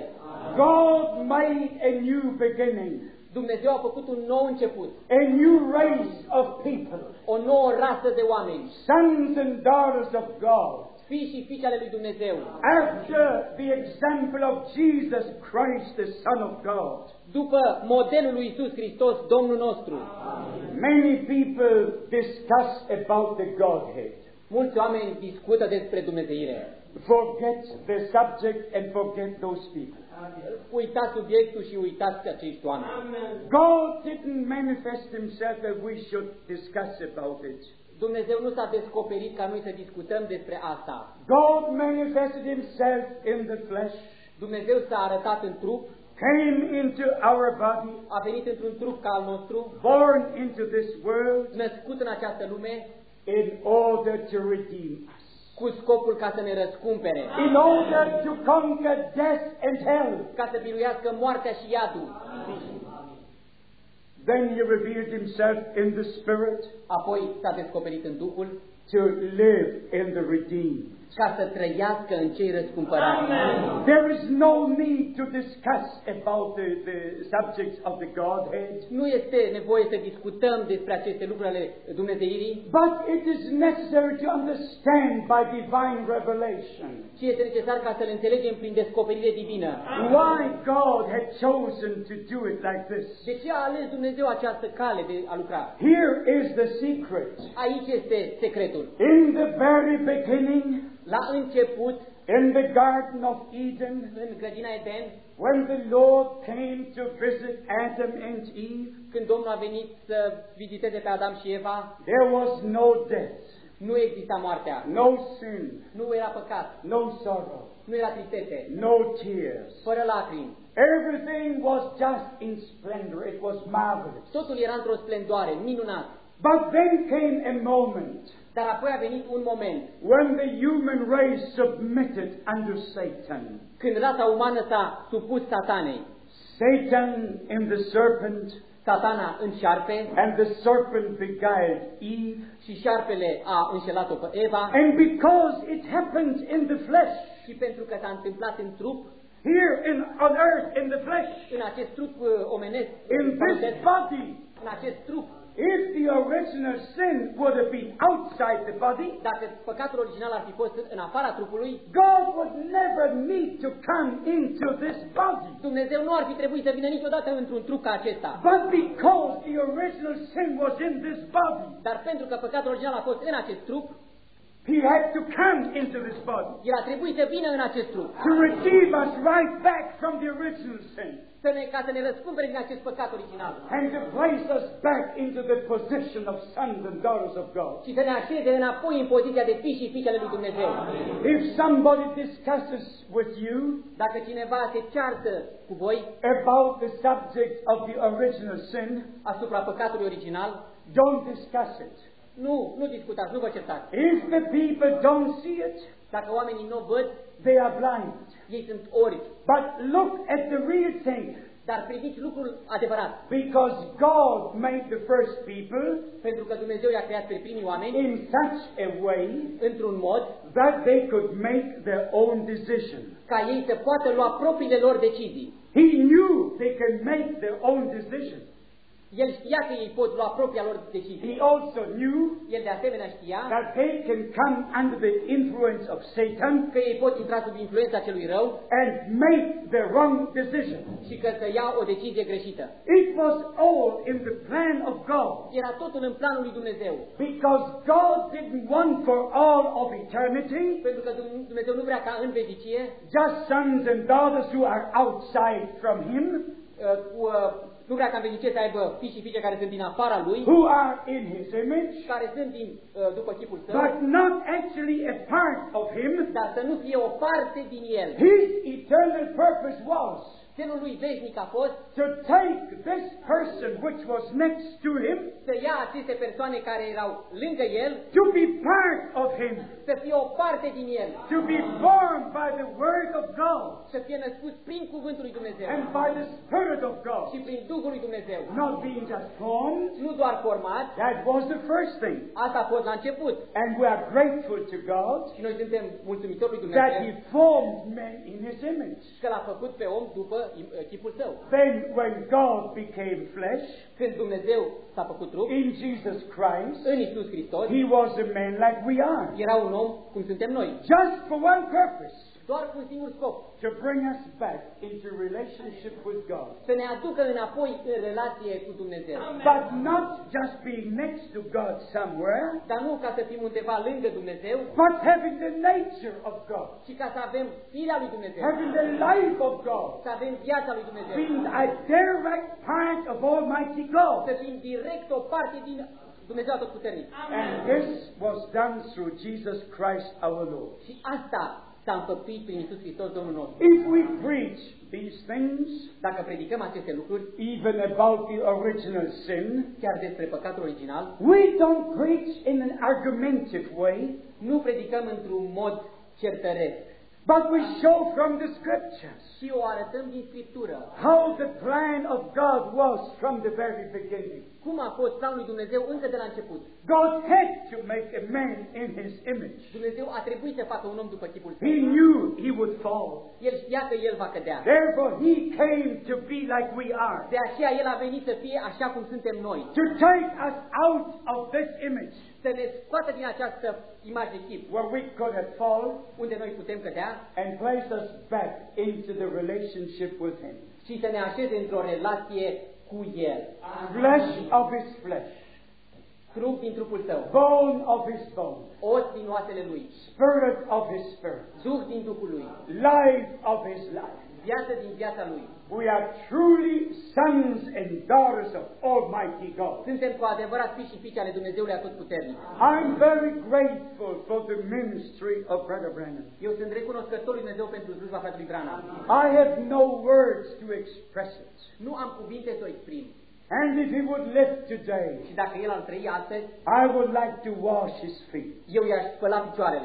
God made a new beginning, Dumnezeu a făcut un nou început, a new race of people, o nouă rasă de oameni, sons and daughters of God, fii și fiice ale lui Dumnezeu, after the example of Jesus Christ, the Son of God. după modelul lui Iisus Hristos, Domnul nostru. Many people discuss about the Godhead, Mulți oameni discută despre Dumnezeire. forget the subject and forget those people. Uitați subiectul și uitați acești oameni. God didn't manifest Himself that we should discuss about it. Dumnezeu nu s-a descoperit ca noi să discutăm despre asta. God manifested Himself in the flesh, Dumnezeu s-a arătat în trup, came into our body, a venit într-un trup ca al nostru, born into this world născut în această lume, in order to redeem us, cu scopul ca să ne răscumpere, in order to conquer death and hell. ca să biruiască moartea și iadul. Then He revealed Himself in the Spirit Apoi s-a descoperit în Duhul to live in the redeemed. ca să trăiască în cei răscumpărați. There is no need to discuss about the, the subjects of the Godhead. Nu este nevoie să discutăm despre aceste lucruri ale Dumnezeirii, But it is necessary to understand by divine revelation ci este necesar ca să le înțelegem prin descoperire divină. why God had chosen to do it like this. De ce a ales Dumnezeu această cale de a lucra? Here is the secret. Aici este secretul. In the very beginning, La început, in the Garden of Eden, în grădina Eden, when the Lord came to visit Adam and Eve, când Domnul a venit să viziteze pe Adam și Eva, there was no death, nu exista moartea, no sin, nu era păcat, no sorrow, nu era tristețe, no tears. fără lacrimi. Everything was just in splendor. It was marvelous. Totul era într-o splendoare, minunat. But then came a moment Dar apoi a venit un moment when the human race submitted under Satan. când rasa umană s-a supus satanei. Satan in the serpent, Satana în șarpe and the serpent beguiled Eve. și șarpele a înșelat-o pe Eva. And because it happened in the flesh, Și pentru că s-a întâmplat în trup, here in, on earth, in the flesh, în acest trup uh, omenesc, in this pământesc, body, în acest trup, if the original sin would have been outside the body, dacă păcatul original ar fi fost în afara trupului, God would never need to come into this body. Dumnezeu nu ar fi trebuit să vină niciodată într-un trup ca acesta. But because the original sin was in this body, Dar pentru că păcatul original a fost în acest trup, He had to come into this body el a trebuit să vină în acest trup, to redeem us right back from the original sin să ne, ca să ne răscumpere din acest păcat original and to place us back into the position of sons and daughters of God. și să ne așeze înapoi în poziția de fiși și fiice ale lui Dumnezeu. If somebody discusses with you Dacă cineva se ceartă cu voi about the subject of the original sin, asupra păcatului original, don't discuss it. nu, nu discutați, nu vă certați. If the people don't see it, Dacă oamenii nu o văd, they are blind. ei sunt orbi. But look at the real thing. Dar priviți lucrul adevărat. Because God made the first people Pentru că Dumnezeu i-a creat pe primii oameni in such a way într-un mod that they could make their own decision. ca ei să poată lua propriile lor decizii. He knew they could make their own decision. El știa că ei pot lua propria lor decizie. He also knew El de asemenea știa that they can come under the influence of Satan că ei pot intra sub influența celui rău and make the wrong decision. și că să ia o decizie greșită. It was all in the plan of God. Era totul în planul lui Dumnezeu. Because God didn't want for all of eternity Pentru că Dumnezeu nu vrea ca în vezicie just sons and daughters who are outside from Him, uh, cu, uh, nu vrea ca în vezicie să aibă fii și fiice care sunt din afara lui, who are in His image, care sunt din, uh, după chipul său, but not actually a part of Him. dar să nu fie o parte din el. His eternal purpose was Țelul lui veșnic a fost to take this person which was next to Him, să ia aceste persoane care erau lângă el, to be part of Him, să fie o parte din el, to be born by the Word of God să fie născut prin cuvântul lui Dumnezeu and by the Spirit of God, și prin Duhul lui Dumnezeu. not being just formed. Nu doar format, That was the first thing. asta a fost la început. And we are grateful to God Și noi suntem mulțumitori lui that He Dumnezeu formed man in His image. că l-a făcut pe om după chipul său. Then when God became flesh Când Dumnezeu s-a făcut trup, in Jesus Christ, în Iisus Hristos, He was a man like we are. era un om cum suntem noi. Just for one purpose, Doar cu un singur scop, to bring us back into relationship with God. să ne aducă înapoi în relație cu Dumnezeu. But not just being next to God somewhere, Dar nu ca să fim undeva lângă Dumnezeu, but having the nature of God, ci ca să avem firea lui Dumnezeu, having the life of God, să avem viața lui Dumnezeu, being a direct part of Almighty God. să fim direct o parte din Dumnezeu Atotputernic. And this was done through Jesus Christ our Lord. Și asta s-a înfăptuit prin Iisus Hristos Domnul nostru. If we preach these things, Dacă predicăm aceste lucruri, even about the original sin, chiar despre păcatul original, we don't preach in an argumentative way, nu predicăm într-un mod certăresc, But we show from the Scriptures Și o arătăm din Scriptură. how the plan of God was from the very beginning. Cum a fost planul lui Dumnezeu încă de la început. God had to make a man in His image. Dumnezeu a trebuit să facă un om după chipul său. He knew he would fall. El știa că el va cădea. Therefore He came to be like we are. De aceea El a venit să fie așa cum suntem noi. To take us out of this image Să ne scoată din această imagine chip, where we could have fallen unde noi putem cădea, and place us back into the relationship with Him. și să ne așeze într-o relație cu El. Flesh of His flesh, Trup din trupul său, bone of His bone, os din oasele Lui, spirit of His spirit, Duh din Duhul Lui, life of His life. viață din viața Lui. We are truly sons and daughters of Almighty God. Suntem cu adevărat fiși și fiice ale Dumnezeului Atotputernic. I'm very grateful for the ministry of Brother Branham. Eu sunt recunoscător lui Dumnezeu pentru slujba fratelui Branham. I have no words to express it. Nu am cuvinte să o exprim. And if he would live today, Și dacă El ar trăi astăzi, I would like to wash his feet. eu i-aș spăla picioarele.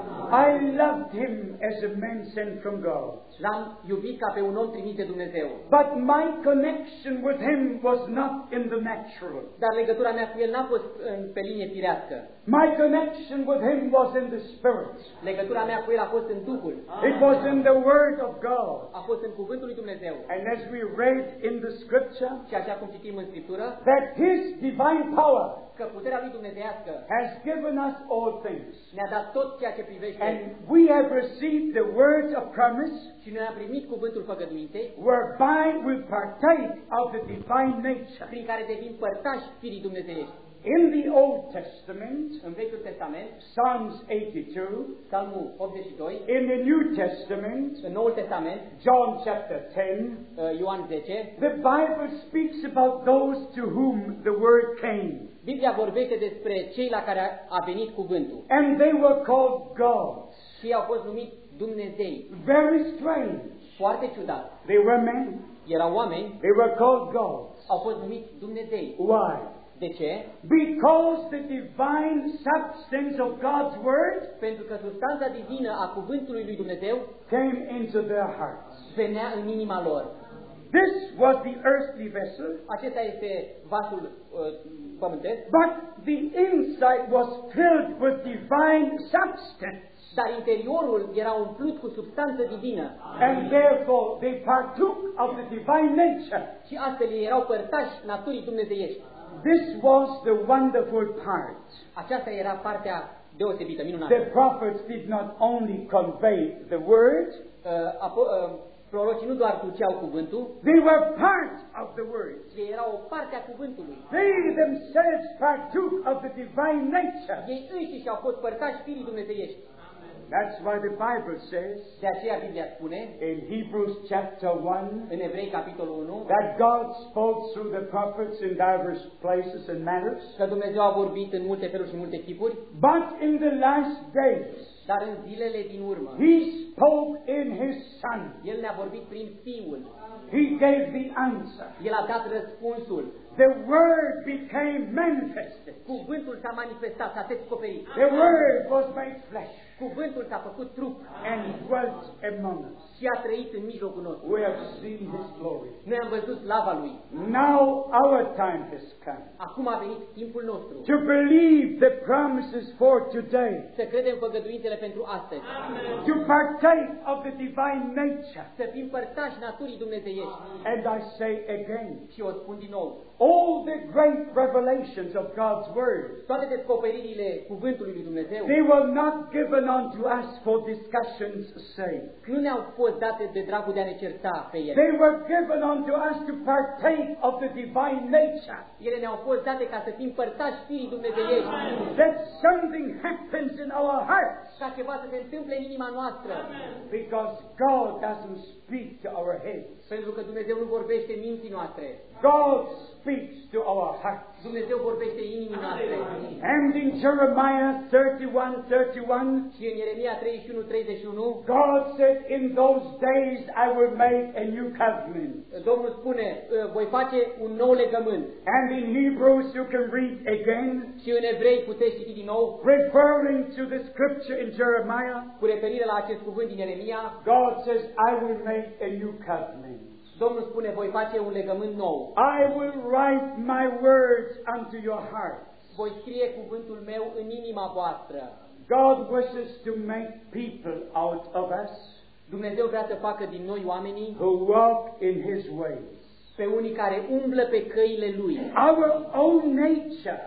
I loved him as a man sent from God. L-am iubit ca pe un om trimis de Dumnezeu. But my connection with him was not in the natural. Dar legătura mea cu El n-a fost în, pe linie firească. My connection with him was in the Spirit. Legătura mea cu El a fost în Duhul. It was in the Word of God. A fost în Cuvântul lui Dumnezeu. And as we read in the Scripture, Și așa cum citim în Scriptură, that his divine power că puterea lui dumnezeiască has given us all things. ne-a dat tot ceea ce privește And we have received the words of promise, și noi am primit cuvântul făgăduinței, whereby we partake of the divine nature. prin care devin părtași firii dumnezeiești. In the Old Testament, În Vechiul Testament, Psalms eighty-two, Psalmul optzeci și doi, in the New Testament, în Noul Testament, John chapter ten, Ioan zece, the Bible speaks about those to whom the word came. Biblia vorbește despre cei la care a venit cuvântul. And they were called gods. Și ei au fost numiți Dumnezei. Very strange. Foarte ciudat. They were men. Erau oameni, They were called gods. au fost numiți Dumnezei. Why? De ce? Because the divine substance of God's word Pentru că substanța divină a cuvântului lui Dumnezeu came into their hearts. venea în inima lor. This was the earthly vessel, Acesta este vasul uh, pământesc, but the inside was filled with divine substance. dar interiorul era umplut cu substanță divină. And therefore they partook of the divine nature. Și astfel ei erau părtași naturii dumnezeiești. This was the wonderful part. Aceasta era partea deosebită, minunată. The prophets did not only convey the word, Uh, apo- uh, prorocii nu doar duceau cuvântul, they were part of the word. ci erau o parte a cuvântului. They themselves partook of the divine nature. Ei înșiși au fost părtași firii dumnezeiești. That's why the Bible says De aceea Biblia spune, in Hebrews chapter one, în Evrei capitolul unu, that God spoke through the prophets in diverse places and manners. că Dumnezeu a vorbit în multe feluri și multe chipuri, But in the last days, dar în zilele din urmă, He spoke in His Son. El ne-a vorbit prin Fiul. He gave the answer. El a dat răspunsul. The Word became manifested. Cuvântul s-a manifestat, s-a descoperit. The Word was made flesh Cuvântul s-a făcut trup and dwelt among us. și a trăit în mijlocul nostru. We have seen His glory. Noi am văzut slava Lui. Now our time has come Acum a venit timpul nostru to believe the promises for today, să credem făgăduințele pentru astăzi, to partake of the divine nature. să fim părtași naturii dumnezeiești. And I say again, Și o spun din nou, all the great revelations of God's Word, toate descoperirile cuvântului lui Dumnezeu they were not given unto us for discussion's sake. nu ne-au fost date de dragul de a ne certa pe ele. They were given unto us to partake of the divine nature. Ele ne-au fost date ca să fim părtași firii dumnezeiești, That something happens in our hearts. ca ceva să se întâmple în inima noastră. Because God doesn't speak to our heads. Pentru că Dumnezeu nu vorbește minții noastre. God speaks to our hearts. Dumnezeu vorbește inimii noastre. And in Jeremiah thirty-one thirty-one, Și în Ieremia treizeci și unu treizeci și unu, God said, in those days I will make a new covenant. Domnul spune, voi face un nou legământ. And in Hebrews you can read again, Și în Evrei puteți citi din nou, referring to the scripture in in Jeremiah, cu referire la acest cuvânt din Ieremia, God says, I will make a new covenant. Domnul spune, voi face un legământ nou. I will write my words unto your heart. Voi scrie cuvântul meu în inima voastră. God wishes to make people out of us Dumnezeu vrea să facă din noi oamenii who walk in His ways. pe unii care umblă pe căile Lui. Our own nature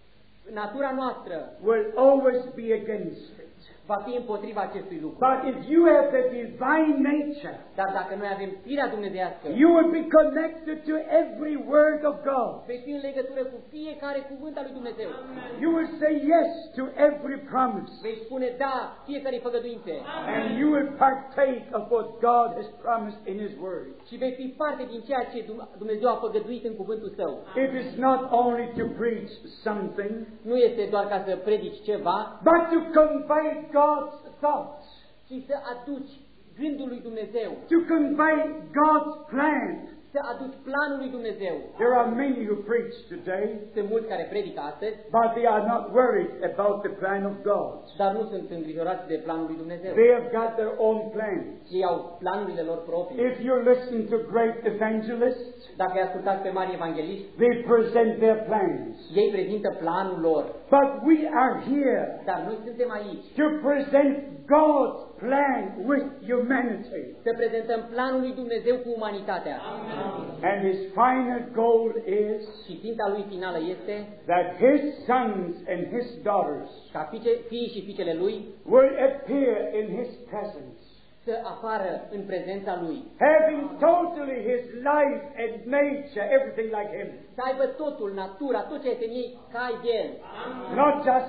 Natura noastră will always be against it. va fi împotriva acestui lucru. But if you have the divine nature, Dar dacă noi avem firea dumnezeiască, you will be connected to every word of God. vei fi în legătură cu fiecare cuvânt al lui Dumnezeu. You will say yes to every promise. Vei spune da fiecare făgăduințe. And you will partake of what God has promised in His Word. Și vei fi parte din ceea ce Dumnezeu a făgăduit în cuvântul Său. It is not only to preach something, Nu este doar ca să predici ceva, but to convey God's thoughts, ci să aduci gândul lui Dumnezeu, to convey God's plan. să aduci planul lui Dumnezeu. There are many who preach today, Sunt mulți care predică astăzi, but they are not worried about the plan of God. dar nu sunt îngrijorați de planul lui Dumnezeu. They have got their own plans. Ei au planurile lor proprii. If you listen to great evangelists, Dacă îi ascultați pe mari evangeliști, they present their plans. ei prezintă planul lor. But we are here Dar noi suntem aici to present God's plan with humanity. să prezentăm planul lui Dumnezeu cu umanitatea. And His final goal is Și ținta lui finală este that His sons and His daughters ca fiice- fiii și fiicele lui will appear in His presence, să apară în prezența lui, having totally His life and nature, everything like Him. să aibă totul, natura, tot ce este în ei ca el, Not just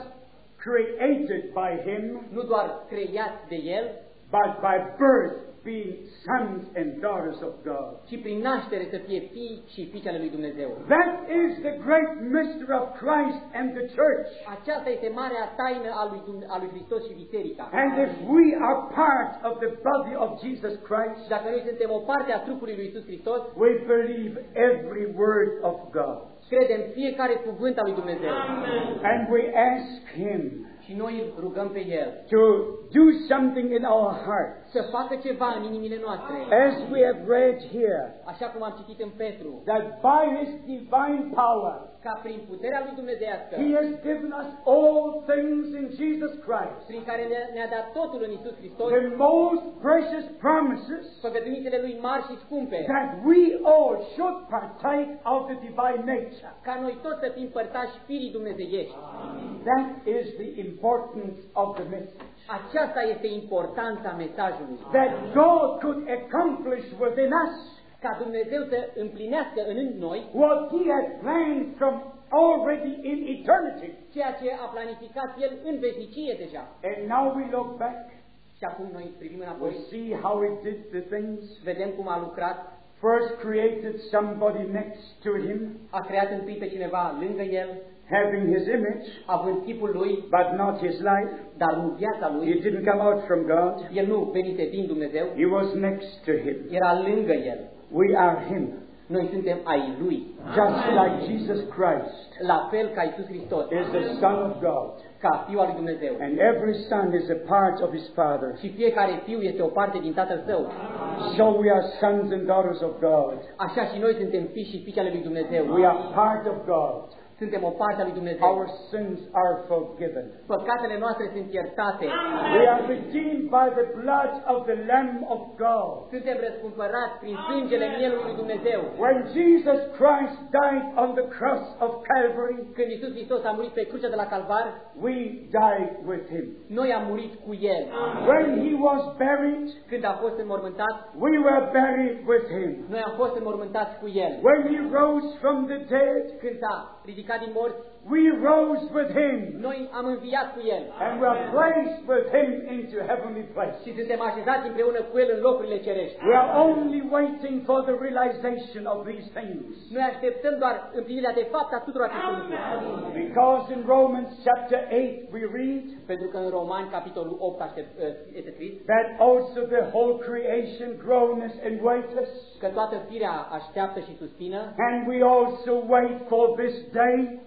created by Him, nu doar creat de el, but by birth being sons and daughters of God. ci prin naștere să fie fii și fiice ale lui Dumnezeu. That is the great mystery of Christ and the church. Aceasta este marea taină a lui, Dum- a lui Hristos și biserica. And if we are part of the body of Jesus Christ, Și dacă noi suntem o parte a trupului lui Iisus Hristos, we believe every word of God. credem fiecare cuvânt al lui Dumnezeu. And we ask Him Și noi îl rugăm pe El to do something in our hearts. să facă ceva în inimile noastre. As we have read here, Așa cum am citit în Petru, that by His divine power, ca prin puterea lui dumnezeiască, He has given us all things in Jesus Christ. prin care ne- ne-a dat totul în Iisus Hristos, The most precious promises făgăduințele lui mari și scumpe, that we all should partake of the divine nature. ca noi toți să fim părtași firii dumnezeiești. That is the importance of the message. Aceasta este importanța mesajului. That God could accomplish within us Ca Dumnezeu să împlinească în noi what He had planned from already in eternity. ceea ce a planificat El în veșnicie deja. And now we look back, Și acum noi privim we înapoi, see how He did the things. vedem cum a lucrat, First created somebody next to Him, a creat întâi pe cineva lângă El, having His image, având chipul Lui, but not His life. dar nu viața He Lui. didn't come out from God. El nu venise din Dumnezeu, He was next to Him. era lângă El. We are Him. Noi suntem ai Lui. Just like Jesus Christ La fel ca Iisus Hristos, is the Son of God. ca Fiul al lui Dumnezeu. And every son is a part of his Father. Și fiecare fiu este o parte din Tatăl Său. So we are sons and daughters of God. Așa și noi suntem fii și fiice ale lui Dumnezeu. We are part of God. Suntem o parte a lui Dumnezeu. Our sins are forgiven. Păcatele noastre sunt iertate. We are redeemed by the blood of the Lamb of God. Suntem răscumpărați prin sângele mielului lui Dumnezeu. When Jesus Christ died on the cross of Calvary, Când Iisus Hristos a murit pe crucea de la Calvar, we died with Him. noi am murit cu El. When He was buried, Când a fost înmormântat, we were buried with Him. noi am fost înmormântați cu El. When He rose from the dead, Când s-a ridicat din morți, we rose with Him. noi am înviat cu El. And we are placed with Him into heavenly places. Și suntem așezați împreună cu El în locurile cerești. We are only waiting for the realization of these things. Noi așteptăm doar împlinirea de fapt a tuturor acestor lucruri. Because in Romans chapter eight we read Pentru că în Romani, capitolul opt, aștept, este scris that also the whole creation groaneth and waiteth, că toată firea așteaptă și suspină and we also wait for this day și noi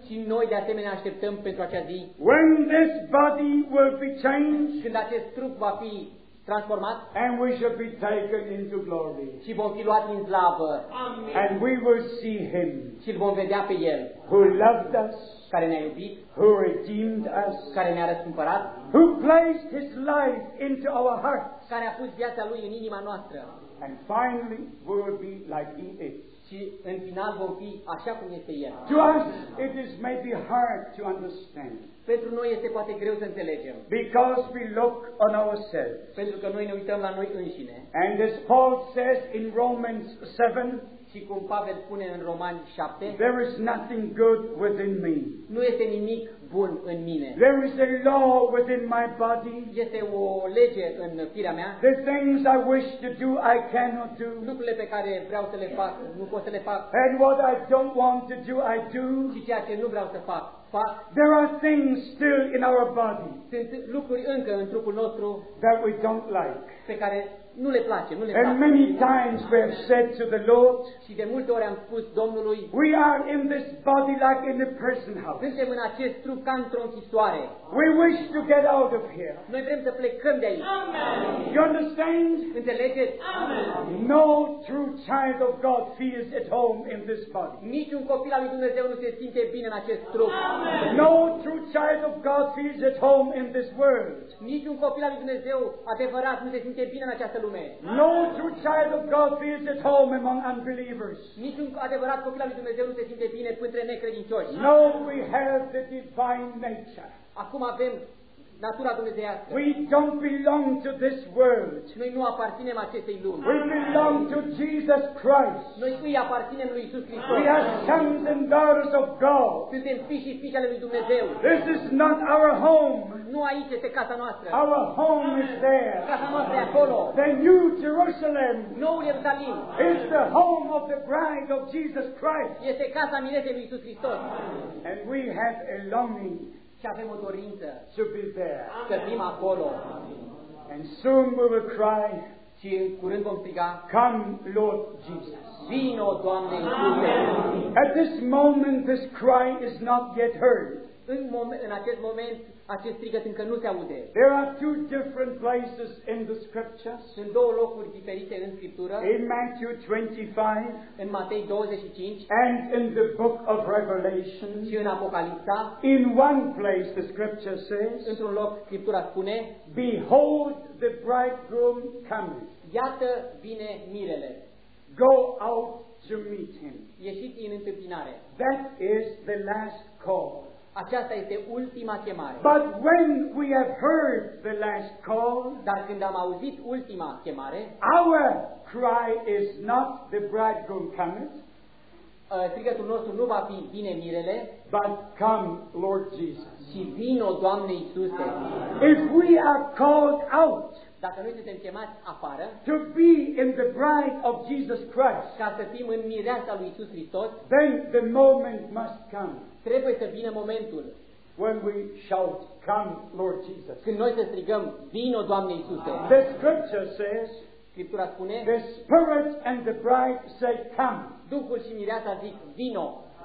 de asemenea așteptăm pentru acea zi, when this body will be changed când acest trup va fi transformat and we shall be taken into glory. și vom fi luați în slavă And we will see him și îl vom vedea pe El, who loved us, care ne-a iubit, who redeemed us, care ne-a răscumpărat, who placed his life into our hearts. care a pus viața Lui în inima noastră. And finally, we will be like he is. Și în final vom fi așa cum este El. To us, it is maybe hard to understand Pentru noi este poate greu să înțelegem, because we look on ourselves. pentru că noi ne uităm la noi înșine. And as Paul says in Romans seven, Și cum Pavel spune în Romani șapte, there is nothing good within me. nu este nimic bun în mine. There is a law within my body. Este o lege în firea mea. The things I wish to do, I cannot do. Lucrurile pe care vreau să le fac, nu pot să le fac. And what I don't want to do, I do. Și ceea ce nu vreau să fac, fac. There are things still in our body Sunt lucruri încă în trupul nostru that we don't like. pe care nu le place, nu le And place. many times we have said to the Lord, Și de multe ori am spus Domnului, we are in this body like in a prison house. suntem în acest trup ca într-o închisoare. We wish to get out of here. Noi vrem să plecăm de aici. You understand? Înțelegeți? No true child of God feels at home in this body. Niciun copil al lui Dumnezeu nu se simte bine în acest trup. No true child of God feels at home in this world. Niciun copil al lui Dumnezeu adevărat nu se simte bine în această lume. No true child of God feels at home among unbelievers. Niciun adevărat copil al lui Dumnezeu nu se simte bine printre necredincioși. No, we have the divine nature. Acum avem natura dumnezeiască. We don't belong to this world. Noi nu aparținem acestei lumi. We belong to Jesus Christ. Noi îi aparținem lui Iisus Hristos. We are sons and daughters of God. Suntem fiși și fiice ale lui Dumnezeu. This is not our home. Nu aici este casa noastră. Our home is there. Casa noastră e acolo. The New Jerusalem Noul Ierusalim is the home of the bride of Jesus Christ. este casa miresei lui Iisus Hristos. And we have a longing Și avem o dorință to be there. să fim acolo. And soon we will cry, Și în curând vom striga, come Lord Jesus. vino, Doamne Iisuse. At this moment this cry is not yet heard. În, moment, în acest moment, acest strigăt încă nu se aude. There are two different places in the scriptures. Sunt două locuri diferite în Scriptură, In Matthew twenty-five în Matei douăzeci și cinci and in the book of Revelation. și în Apocalipsa. In one place the scripture says, Într-un loc, Scriptura spune, behold the bridegroom coming. iată vine mirele, Go out to meet him. ieșiți în întâmpinare. That is the last call. Aceasta este ultima chemare. But when we have heard the last call, Dar când am auzit ultima chemare, our cry is not the bridegroom cometh, strigătul nostru nu va fi vine mirele, but come Lord Jesus. ci vino, Doamne Iisuse. If we are called out Dacă noi suntem chemați afară, to be in the bride of Jesus Christ, ca să fim în mireasa lui Iisus Hristos, then the moment must come trebuie să vină momentul when we shout, come Lord Jesus. când noi să strigăm, vino, Doamne Iisuse. The scripture says, Scriptura spune, the Spirit and the bride say, come. Duhul și mireasa zic, vino.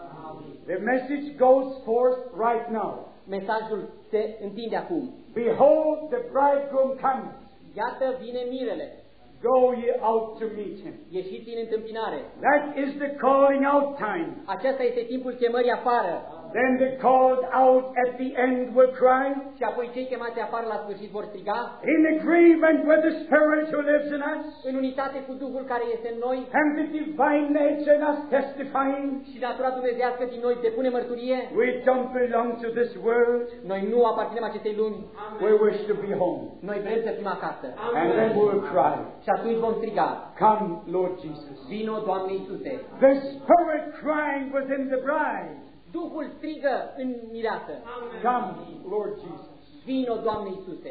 The message goes forth right now. Mesajul se întinde acum. Behold, the bridegroom comes. Iată vine mirele. Go ye out to meet him. Ieșiți în întâmpinare. That is the calling out time. Acesta este timpul chemării afară. Then the called out at the end will cry, Și apoi cei chemați afară la sfârșit vor striga, in agreement with the Spirit who lives in us, în unitate cu Duhul care este în noi and the divine nature in us testifying, și natura dumnezeiască din noi depune mărturie. we don't belong to this world, Noi nu aparținem acestei lumi. we wish to be home. Noi vrem să fim acasă. And then we will cry, Și atunci vom striga, come Lord Jesus. vino, Doamne Iisuse. The Spirit crying within the bride, Duhul strigă în mireasă, come Lord Jesus. vino, Doamne Iisuse.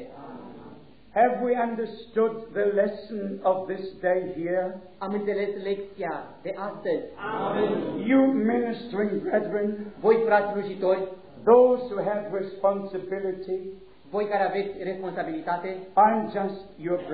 Have we understood the lesson of this day here? Am înțeles lecția de astăzi. You ministering brethren, Voi, frați slujitori, those who have responsibility, voi care aveți responsabilitate, I'm just your brother.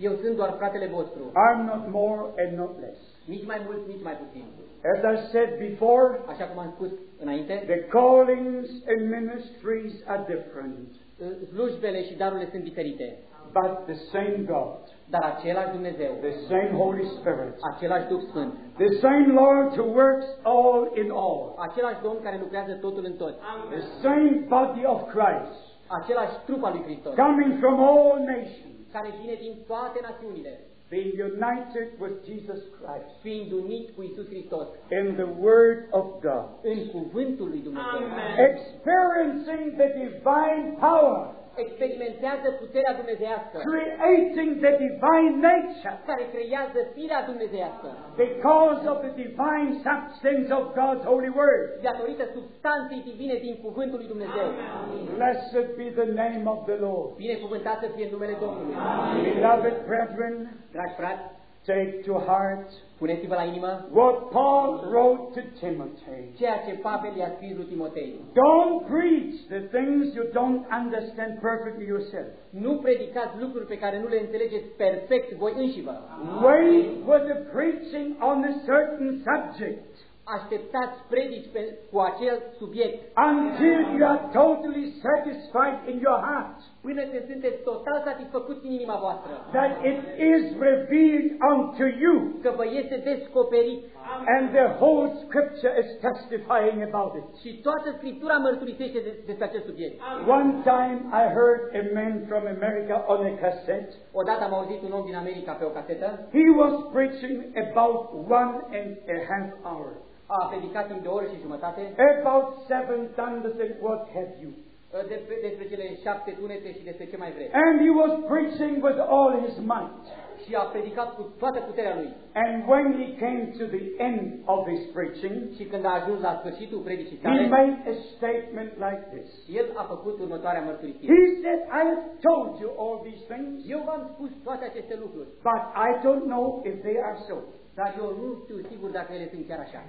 Eu sunt doar fratele vostru, I'm not more and not less. nici mai mult, nici mai puțin. As I said before, Așa cum am spus înainte, the callings and ministries are different, slujbele și darurile sunt diferite, but the same God, dar același Dumnezeu, the same Holy Spirit, același Duh Sfânt, the same Lord who works all in all, același Domn care lucrează totul în tot, the same body of Christ, același trup al lui Hristos, coming from all nations, care vine din toate națiunile, being united with Jesus Christ fiind unit cu Iisus Hristos in the Word of God, în cuvântul lui Dumnezeu, experiencing the divine power, experimentează puterea dumnezeiască, creating the divine nature care creează firea dumnezeiască, because of the divine substance of God's holy word. datorită substanței divine din cuvântul lui Dumnezeu. Blessed be the name of the Lord. Binecuvântat să fie în numele Domnului. Beloved brethren, Dragi frați, take to heart puneți-vă la inimă what Paul wrote to Timothy. ceea ce Pavel i-a scris lui Timotei. Don't preach the things you don't understand perfectly yourself. Nu predicați lucruri pe care nu le înțelegeți perfect voi înșivă. Wait for the preaching on a certain subject Așteptați predici pe, cu acel subiect until you are totally satisfied in your heart până când sunteți total satisfăcuți în inima voastră, that it is revealed unto you, că vă este descoperit and the whole Scripture is testifying about it. și toată Scriptura mărturisește de- despre acest subiect. One time I heard a man from America on a cassette. Odată am auzit un om din America pe o casetă, He was preaching about one and a half hour, a predicat timp de o oră și jumătate about seven thunders and what have you. despre, despre cele șapte tunete și despre ce mai vreți. And he was preaching with all his might. Și a predicat cu toată puterea lui. And when he came to the end of his preaching, Și când a ajuns la sfârșitul predicii he sale, made a statement like this. el a făcut următoarea mărturisire. He said, I have told you all these things, Eu v-am spus toate aceste lucruri, but I don't know if they are so. dar eu nu știu sigur dacă ele sunt chiar așa.